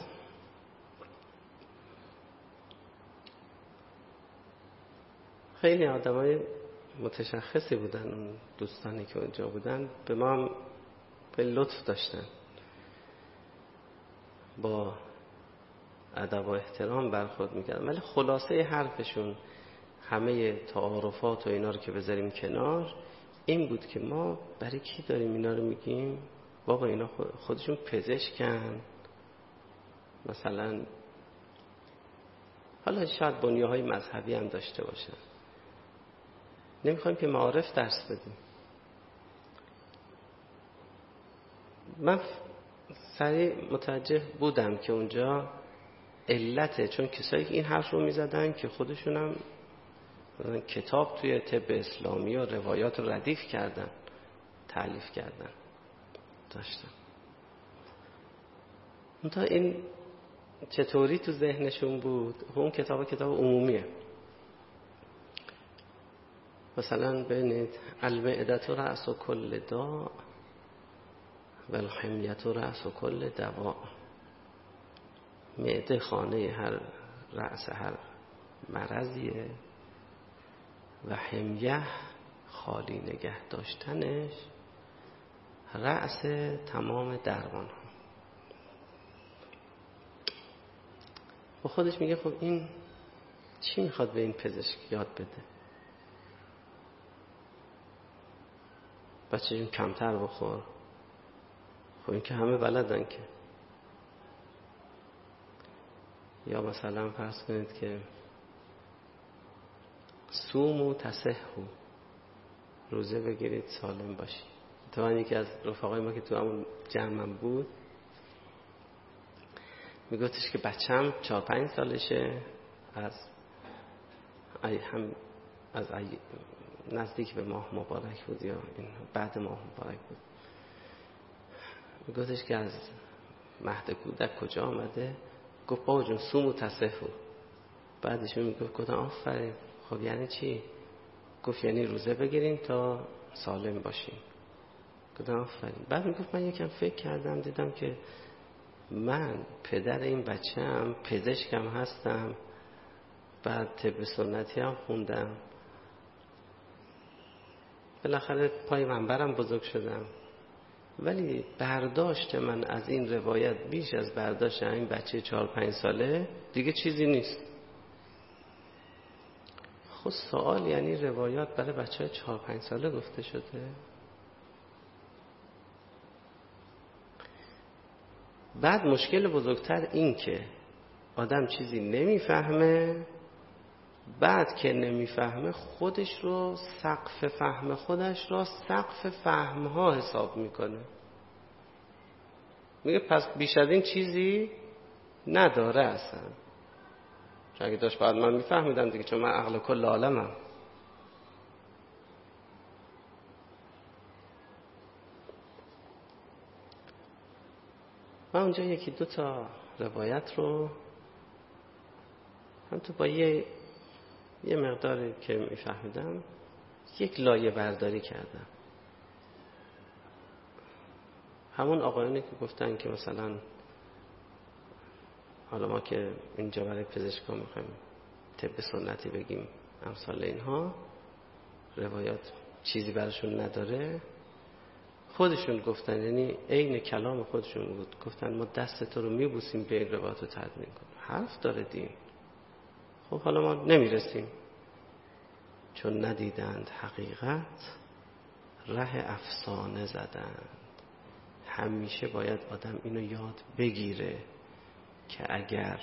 خیلی آدمای متشخصی بودن، اون دوستانی که اونجا بودن به ما هم خیلی لطف داشتن، با ادب و احترام برخورد میکردن، ولی خلاصه حرفشون همه تعارفات و اینا رو که بذاریم کنار این بود که ما برای کی داریم اینا رو میگیم؟ بابا اینا خودشون پزشکن، مثلا حالا شاید بنیه‌های مذهبی هم داشته باشن، نمیخوایم که معارف درس بدیم. من سریع متوجه بودم که اونجا علته، چون کسایی که این حرف رو میزدن که خودشون هم کتاب توی طب اسلامی و روایات رو ردیف کردن، تألیف کردن داشتن. تا این چطوری تو ذهنشون بود؟ اون کتاب عمومیه. مثلا ببینید المعدة رأس کل داء و الحمیة رأس کل دواء. معده خانه هر رأس هر مرضیه و حمیه خالی نگه داشتنش رأس تمام درمان ها. و خودش میگه خب این چی میخواد به این پزشک یاد بده؟ بچه جون کمتر بخور. خب این که همه بلدن که. یا مثلا فرض کنید که صوموا تصحوا، روزه بگیرید سالم باشید. تو یکی از رفقای ما که تو همون جمعم بود میگفتش که بچم 4-5 سالشه، از نزدیک به ماه مبارک بود یا این بعد ماه مبارک بود، میگفتش که از مهد کودک کجا آمده؟ گفت بابا جون صوموا تصحوا. بعدش میگفت گفتم آفرین. خب یعنی چی؟ گفت یعنی روزه بگیریم تا سالم باشیم. گفتم آفرین. بعد میگفت من یکم فکر کردم دیدم که من پدر این بچه‌ام پزشکم هستم، بعد طب سنتی هم خوندم، بالاخره پای منبرم بزرگ شدم، ولی برداشت من از این روایت بیش از برداشت این بچه 4-5 ساله دیگه چیزی نیست. خود سوال یعنی روایات برای بچه 4-5 ساله گفته شده؟ بعد مشکل بزرگتر این که آدم چیزی نمیفهمه، بعد که نمیفهمه خودش رو سقف فهم خودش رو سقف فهمها حساب میکنه، میگه پس بیش از این چیزی نداره اصلا. چون اگه داشت بعد من میفهمیدم دیگه، چون من عقل کل عالمم. من اونجا 1-2 روایت رو هم تو با یه مقداری که میفهمیدم یک لایه برداری کردم. همون آقایانی که گفتن که مثلا حالا ما که اینجا برای پزشکا میخوایم طب سنتی بگیم امثال اینها، روایات چیزی براشون نداره، خودشون گفتن، یعنی عین کلام خودشون بود، گفتن ما دست تو رو میبوسیم به این روایات رو تدوین کنیم. حرف داره دین. خب حالا ما نمیرسیم، چون ندیدند حقیقت ره افسانه زدند. همیشه باید آدم اینو یاد بگیره که اگر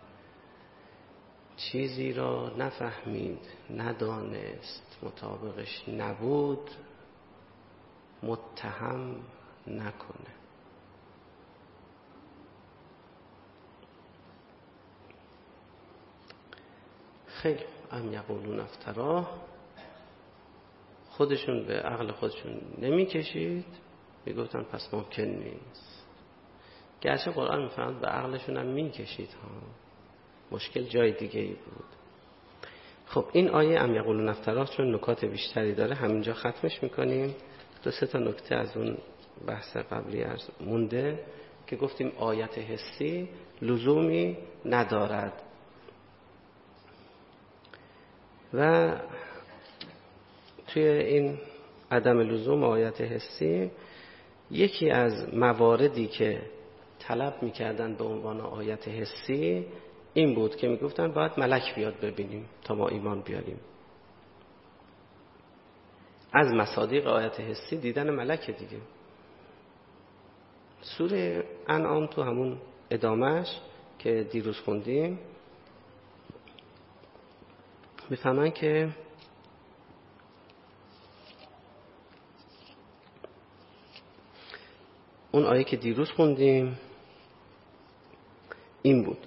چیزی را نفهمید، ندانست، مطابقش نبود، متهم نکنه. خیلی ام یقولون افتراه، خودشون به عقل خودشون نمیکشید، میگفتن پس ممکن نیست. گرچه قرآن میفرماد به عقلشون هم میکشید ها، مشکل جای دیگه ای بود. خب این آیه ام یقولون افتراه چون نکات بیشتری داره همینجا ختمش میکنیم. 2-3 نکته از اون بحث قبلی مونده که گفتیم آیت حسی لزومی ندارد و توی این عدم لزوم آیت حسی یکی از مواردی که طلب میکردن به عنوان آیت حسی این بود که میگفتن باید ملک بیاد ببینیم تا ما ایمان بیاریم. از مصادیق آیت حسی دیدن ملک دیگه. سوره انعام تو همون ادامهش که دیروز خوندیم میفهمن که اون آیه که دیروز خوندیم این بود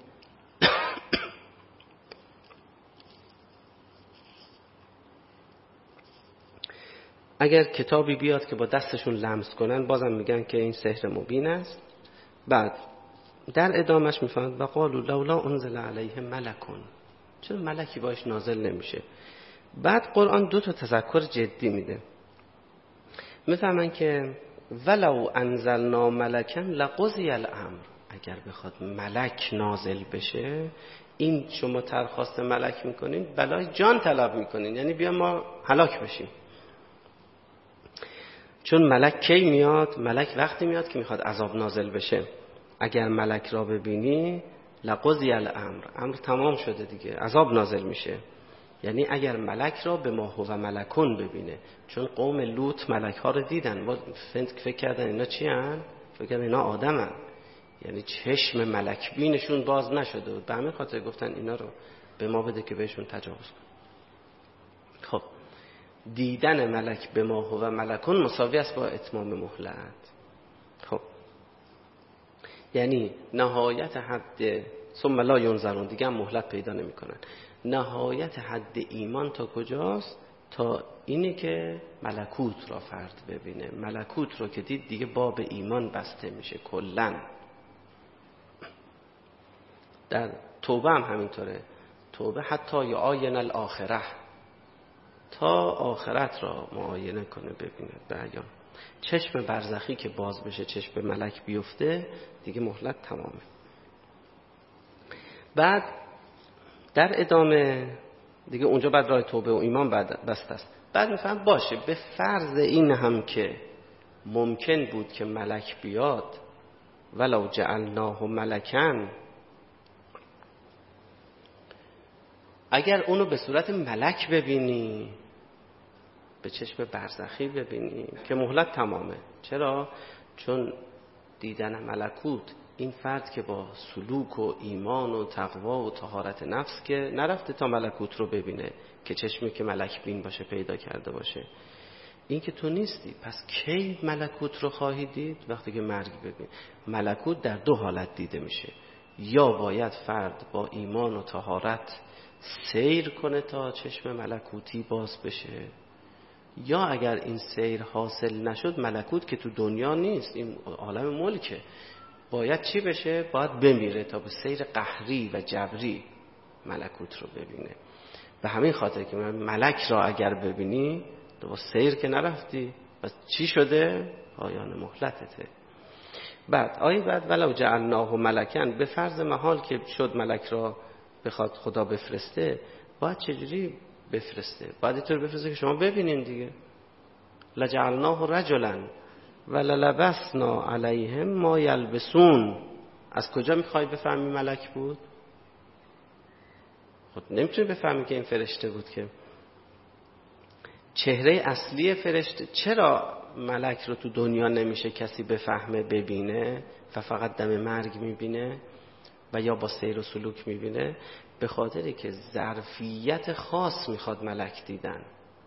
اگر کتابی بیاد که با دستشون لمس کنن بازم میگن که این سحر مبین است. بعد در ادامهش میفهمند و قالوا لولا انزل علیه ملکون، چرا ملکی باش نازل نمیشه. بعد قرآن 2 تذکر جدی میده، میفهمن که ولو انزلنا ملکا لقضی الامر، اگر بخواد ملک نازل بشه، این شما درخواست ملک میکنین بلای جان طلب میکنین، یعنی بیا ما هلاک بشیم. چون ملک کی میاد؟ ملک وقتی میاد که میخواد عذاب نازل بشه. اگر ملک را ببینی لقضی الامر، امر تمام شده دیگه، عذاب نازل میشه. یعنی اگر ملک را به ما هو ملکون ببینه، چون قوم لوط ملک ها رو دیدن، فکر کردن اینا چی هن؟ فکر کردن اینا آدم هن. یعنی چشم ملک بینشون باز نشده بود، به همین خاطر گفتن اینا رو به ما بده که بهشون تجاوز کن. خب دیدن ملک به ما هو ملکون مساوی است با اتمام مهلت. خب یعنی نهایت حد ثم لا ینظرون، دیگه هم مهلت پیدا نمی کنن. نهایت حد ایمان تا کجاست؟ تا اینه که ملکوت را فرد ببینه. ملکوت رو که دید دیگه باب ایمان بسته میشه کلن. در توبه هم همینطوره، توبه حتی یعاین الاخره، تا آخرت را معاینه کنه ببینه بیان. چشم برزخی که باز بشه، چشم ملک بیفته، دیگه مهلت تمامه. بعد در ادامه دیگه اونجا بعد راه توبه و ایمان بسته است. بعد میفهم باشه به فرض این هم که ممکن بود که ملک بیاد، ولو جعلناه ملکن، اگر اونو به صورت ملک ببینی، به چشم برزخی ببینی، که مهلت تمامه. چرا؟ چون دیدن ملکوت، این فرد که با سلوک و ایمان و تقوا و طهارت نفس که نرفته تا ملکوت رو ببینه، که چشمی که ملک بین باشه پیدا کرده باشه، این که تو نیستی. پس کی ملکوت رو خواهی دید؟ وقتی که مرگ ببین. ملکوت در 2 حالت دیده میشه، یا باید فرد با ایمان و طهارت سیر کنه تا چشم ملکوتی باز بشه، یا اگر این سیر حاصل نشد، ملکوت که تو دنیا نیست، این عالم ملکه، باید چی بشه؟ باید بمیره تا به سیر قهری و جبری ملکوت رو ببینه. به همین خاطر که ملک را اگر ببینی تو با سیر که نرفتی، پس چی شده؟ پایان مهلتته. بعد آیه بعد ولو جعلناه ملکن، به فرض محال که شد ملک را بخواد خدا بفرسته، باید چجوری بفرسته؟ باید اینطور بفرسته که شما ببینین دیگه. لجعلناه رجلا وللبسنا علیهم ما یلبسون. از کجا میخوای بفهمی ملک بود؟ خود نمیتونی بفهمی که این فرشته بود. که چهره اصلی فرشته، چرا ملک رو تو دنیا نمیشه کسی بفهمه ببینه و فقط دم مرگ میبینه و یا با سیر و سلوک میبینه؟ به خاطری که ظرفیت خاص میخواد ملک دیدن.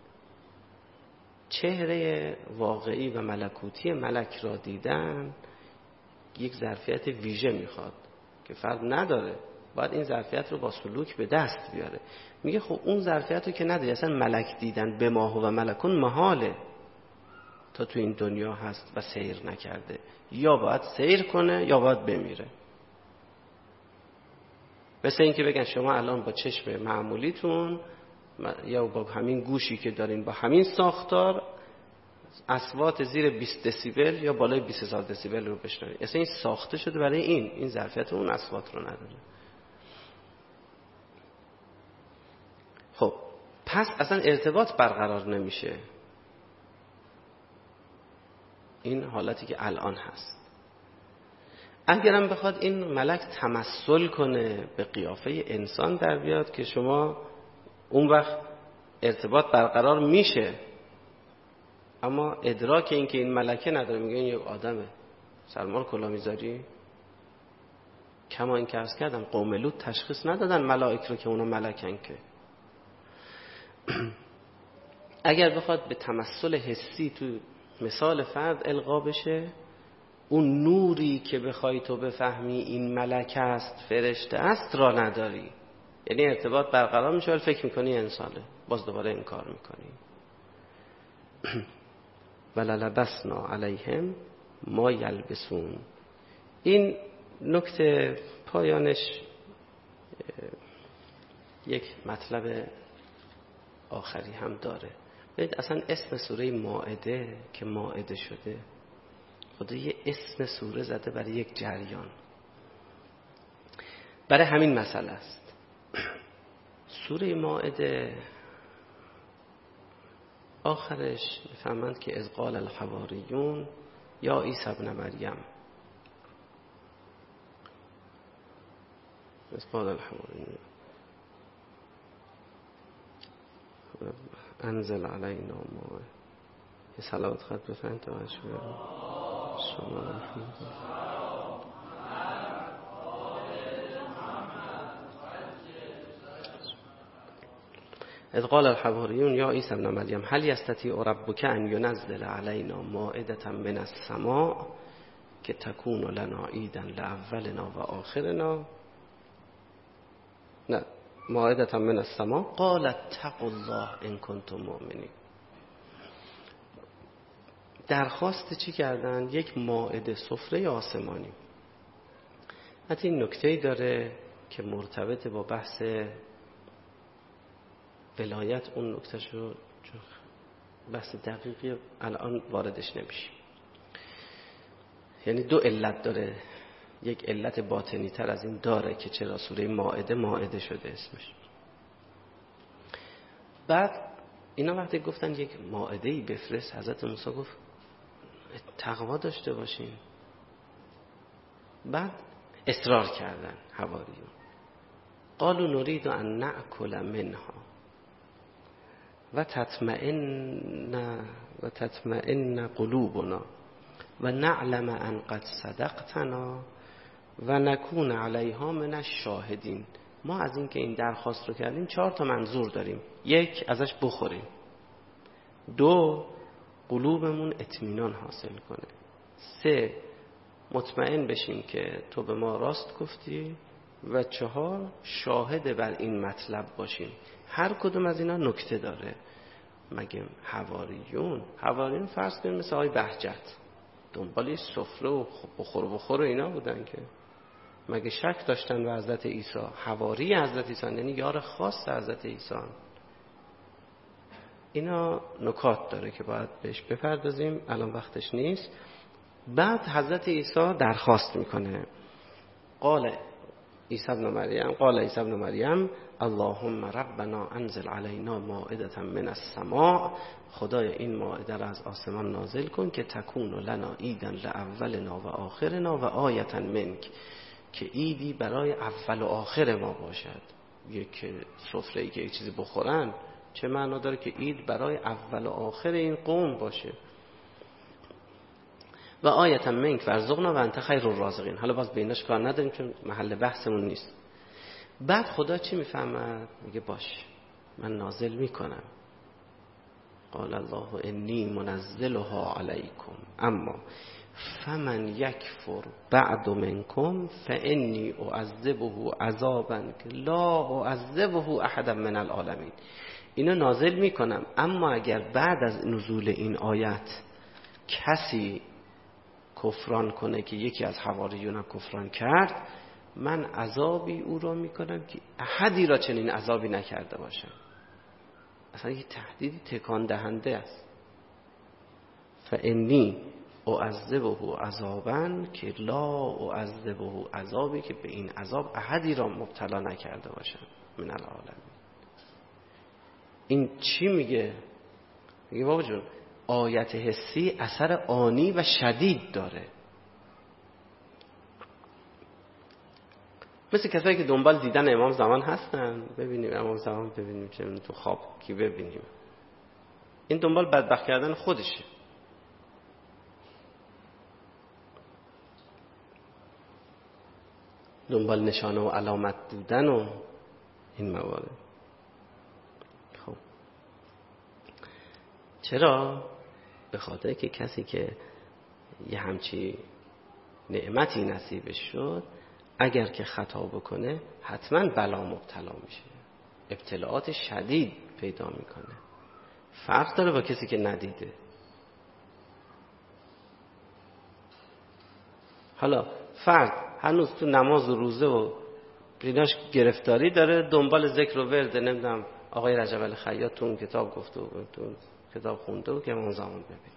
چهره واقعی و ملکوتی ملک را دیدن یک ظرفیت ویژه میخواد که فرد نداره، باید این ظرفیت رو با سلوک به دست بیاره. میگه خب اون ظرفیت رو که نداری، اصلا ملک دیدن به ما و ملکون محاله تا تو این دنیا هست و سیر نکرده، یا باید سیر کنه یا باید بمیره. مثل این که بگن شما الان با چشم معمولیتون یا با همین گوشی که دارین، با همین ساختار، اصوات زیر 20 دسیبل یا بالای 20000 دسیبل رو بشنوید. اصلا این ساخته شده برای این ظرفیت اون اصوات رو نداره. خب پس اصلا ارتباط برقرار نمیشه. این حالتی که الان هست. اگرم بخواد این ملک تمثل کنه به قیافه انسان در بیاد که شما اون وقت ارتباط برقرار میشه، اما ادراک این که این ملکه نداره، میگه این یک آدمه، سرمال کلا میذاری. کما این که عرض کردم قوم لوط تشخیص ندادن ملائک رو که اونا ملکن که. اگر بخواد به تمثل حسی تو مثال فرد القا بشه، اون نوری که بخوای تو بفهمی این ملک است فرشته است را نداری، یعنی ارتباط برقرار میشه ولی فکر میکنی انسانه، باز دوباره این کار میکنی. وللبسنا علیهم ما یلبسون. این نکته پایانش یک مطلب آخری هم داره. ببینید اصلا اسم سوره مائده که مائده شده، خدا یه اسم سوره زده برای یک جریان، برای همین مسئله است. سوره مائده آخرش میفهمند که اذ قال الحواریون یا عیسی ابن مریم، اذ قال الحواریون انزل علینا مائده. یه صلوات خط بفرمایید تا شما اذ قال الحواریون یا عیسی ابن مریم هل یستطیع ربک ان ینزل علینا مائدة من السماء که تکون لنا عیدا لاولنا و آخرنا، نه مائدة من السماء قال اتقوا الله ان کنتم مؤمنین. درخواست چی کردن؟ یک مائده، سفره آسمانی. حتی این نکته‌ای داره که مرتبط با بحث ولایت، اون نکتهشو بحث دقیقی الان واردش نمیشیم. یعنی دو علت داره، یک علت باطنی تر از این داره که چرا سوره مائده شده اسمش. بعد اینا وقتی گفتن یک مائده‌ای بفرست، حضرت موسی گفت تقوا داشته باشین. بعد اصرار کردن حواریون، قالوا نريد ان نأکل منها و تطمئن قلوبنا و نعلم ان قد صدقتنا و نکون علیها من الشاهدین. ما از این که این درخواست رو کردیم 4 تا منظور داریم. 1 ازش بخوریم، 2 قلوبمون اطمینان حاصل کنه، 3 مطمئن بشیم که تو به ما راست گفتی، و 4 شاهد بر این مطلب باشیم. هر کدوم از اینا نکته داره. مگه حواریون فرض کنیم مثل آقای بهجت دنبال سفره و بخور و اینا بودن که مگه شک داشتن به حضرت عیسی؟ حواری حضرت عیسی یعنی یار خاص حضرت عیسی. اینا نکات داره که باید بهش بپردازیم، الان وقتش نیست. بعد حضرت عیسی درخواست میکنه، قال عیسی ابن مریم اللهم ربنا انزل علینا مائدة من السماء. خدای این مائده را از آسمان نازل کن که تکون لنا عیدا لاولنا و آخرنا و آیة منک، که عیدی برای اول و آخر ما باشد. یک سفره ای که یک چیزی بخورن چه معنا داره که عید برای اول و آخر این قوم باشه. و آیة منک ورزقنا و انت خیر الرازقین. حالا باز به ایناش کار نداریم چون محل بحثمون نیست. بعد خدا چی میفهمد؟ میگه باش من نازل میکنم. قال الله انی منزلها علیکم اما فمن یکفر بعد منکم فانی اعذبه عذابا لا اعذبه احدا من العالمین. اینو نازل میکنم، اما اگر بعد از نزول این آیت کسی کفران کنه که یکی از حواریون کفران کرد، من عذابی او را میکنم که احدی را چنین عذابی نکرده باشم. اصلا یه تهدیدی تکان دهنده است. فانی اعذبه عذابا که لا اعذبه عذابی که به این عذاب احدی را مبتلا نکرده باشم من العالمین. این چی میگه؟ میگه بابا جون آیت حسی اثر آنی و شدید داره. مثل کسایی که دنبال دیدن امام زمان هستن، ببینیم امام زمان، ببینیم چه تو خواب کی ببینیم. این دنبال بدبخت کردن خودشه. دنبال نشانه و علامت بودن و این موارد. خب چرا؟ به خاطر که کسی که یه همچی نعمتی نصیبش شد، اگر که خطا بکنه حتما بلا مبتلا میشه، ابتلاعات شدید پیدا میکنه. فرق داره با کسی که ندیده. حالا فرد هنوز تو نماز و روزه و ایناش گرفتاری داره، دنبال ذکر و ورد، نمیدونم آقای رجب الخیاط تو اون کتاب گفته و تو اون کتاب خونده و که اون زمان ببین.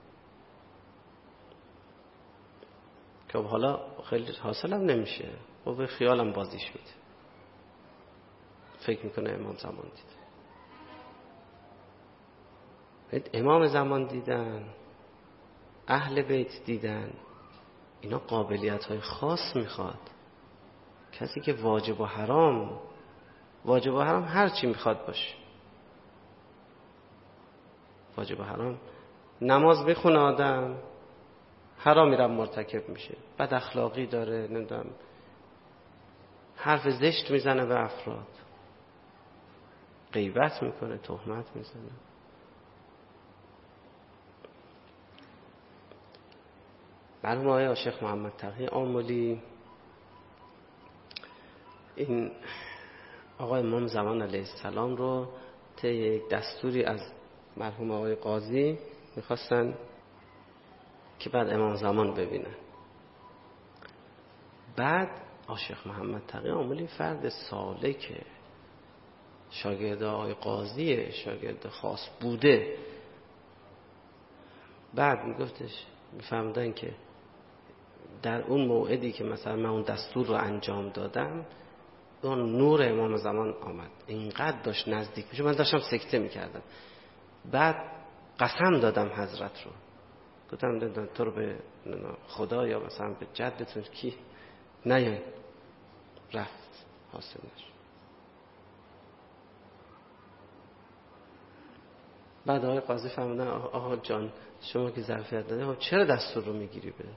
که حالا خیلی حاصلم نمیشه و به خیالم بازیش میده، فکر میکنه امام زمان دید. امام زمان دیدن، اهل بیت دیدن، اینا قابلیت های خاص میخواد. کسی که واجب و حرام هر چی میخواد باشه، واجب و حرام، نماز میخونه آدم، حرام میرم مرتکب میشه، بد اخلاقی داره، نمیدونم حرف زشت میزنه به افراد، غیبت میکنه، تهمت میزنه. مرحوم آقای شیخ محمد تقی آملی، این آقای امام زمان علیه السلام رو طی یک دستوری از مرحوم آقای قاضی میخواستن که بعد امام زمان ببینن. بعد شیخ محمد تقی آملی فرد سالکه، شاگرد آقای قاضیه، شاگرد خاص بوده. بعد میگفتش، میفهمدن که در اون موعدی که مثلا من اون دستور رو انجام دادم، اون نور امام زمان آمد، اینقدر داشت نزدیک میشه، من داشتم سکته میکردم. بعد قسم دادم حضرت رو، گفتم تو رو به خدا یا مثلا به جدتون کی نیاین، رفت، حاصل نشد. بعد آقای قاضی فهمیدن آقا جان شما که ظرفیت داده، چرا دستور رو میگیری به؟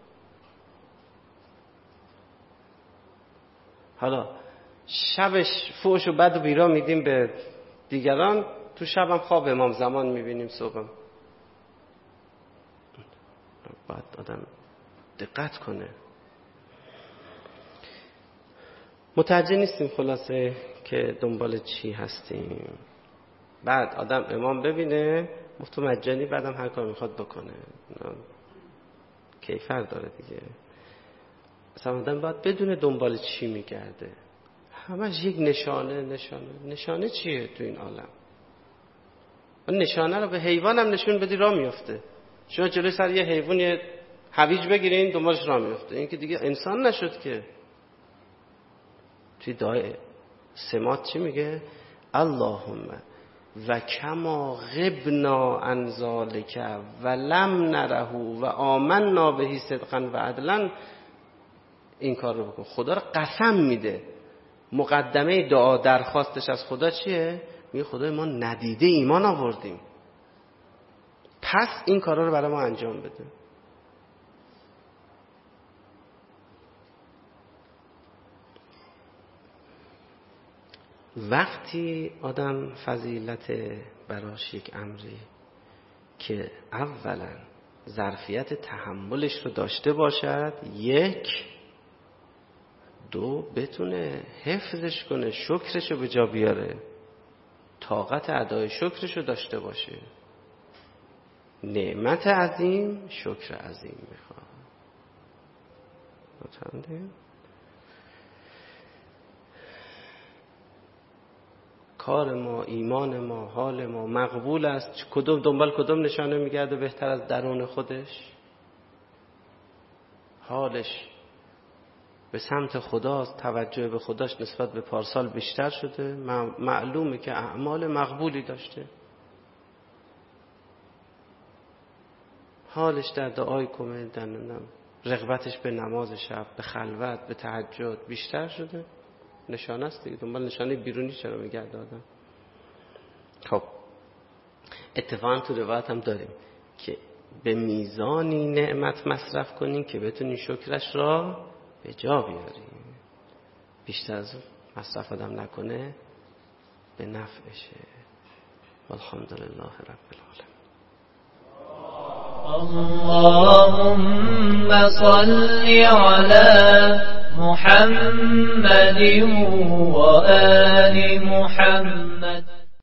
حالا شبش فوش و بد و بیرا میدیم به دیگران، تو شبم خواب امام زمان میبینیم، صبحم. باید آدم دقت کنه. متوجه نیستیم خلاصه که دنبال چی هستیم. بعد آدم امام ببینه مفتو مجانی، بعدم هر کار میخواد بکنه، کیفر داره دیگه. اصلا آدم باید بدونه دنبال چی میگرده. همش یک نشانه چیه تو این عالم؟ اون نشانه رو به حیوان هم نشون بدی راه میفته. شما جلوی سر یه حیوان یه هویج بگیرین دنبالش راه میفته. این که دیگه انسان نشد که. توی دعای سمات چی میگه؟ اللهم و کما غبنا عن ذلک و لم نره و آمنا به صدقا و عدلا، این کار رو بکن. خدا رو قسم میده. مقدمه دعا درخواستش از خدا چیه؟ میگه خدای ما ندیده ایمان آوردیم، پس این کارا رو برای ما انجام بده. وقتی آدم فضیلت براش یک امری که اولا ظرفیت تحملش رو داشته باشد، یک، دو، بتونه حفظش کنه، شکرش رو به جا بیاره، طاقت ادای شکرش رو داشته باشه. نعمت عظیم شکر عظیم میخواد. متوجه؟ کار ما، ایمان ما، حال ما مقبول است. کدوم دنبال کدوم نشانه میگرده بهتر از درون خودش؟ حالش به سمت خداست، توجه به خداش نسبت به پارسال بیشتر شده، معلومه که اعمال مقبولی داشته. حالش در دعای کمه، در رغبتش به نماز شب، به خلوت، به تهجد بیشتر شده. نشانه است دیگه، دنبال نشانه بیرونی چرا میگرده آدم؟ خب اتفاقا تو روایت هم داریم که به میزانی نعمت مصرف کنین که بتونین شکرش را به جا بیارین. بیشتر از مصرف آدم نکنه به نفعشه. والحمدلله رب العالمین. اللهم صل على محمد وآل محمد.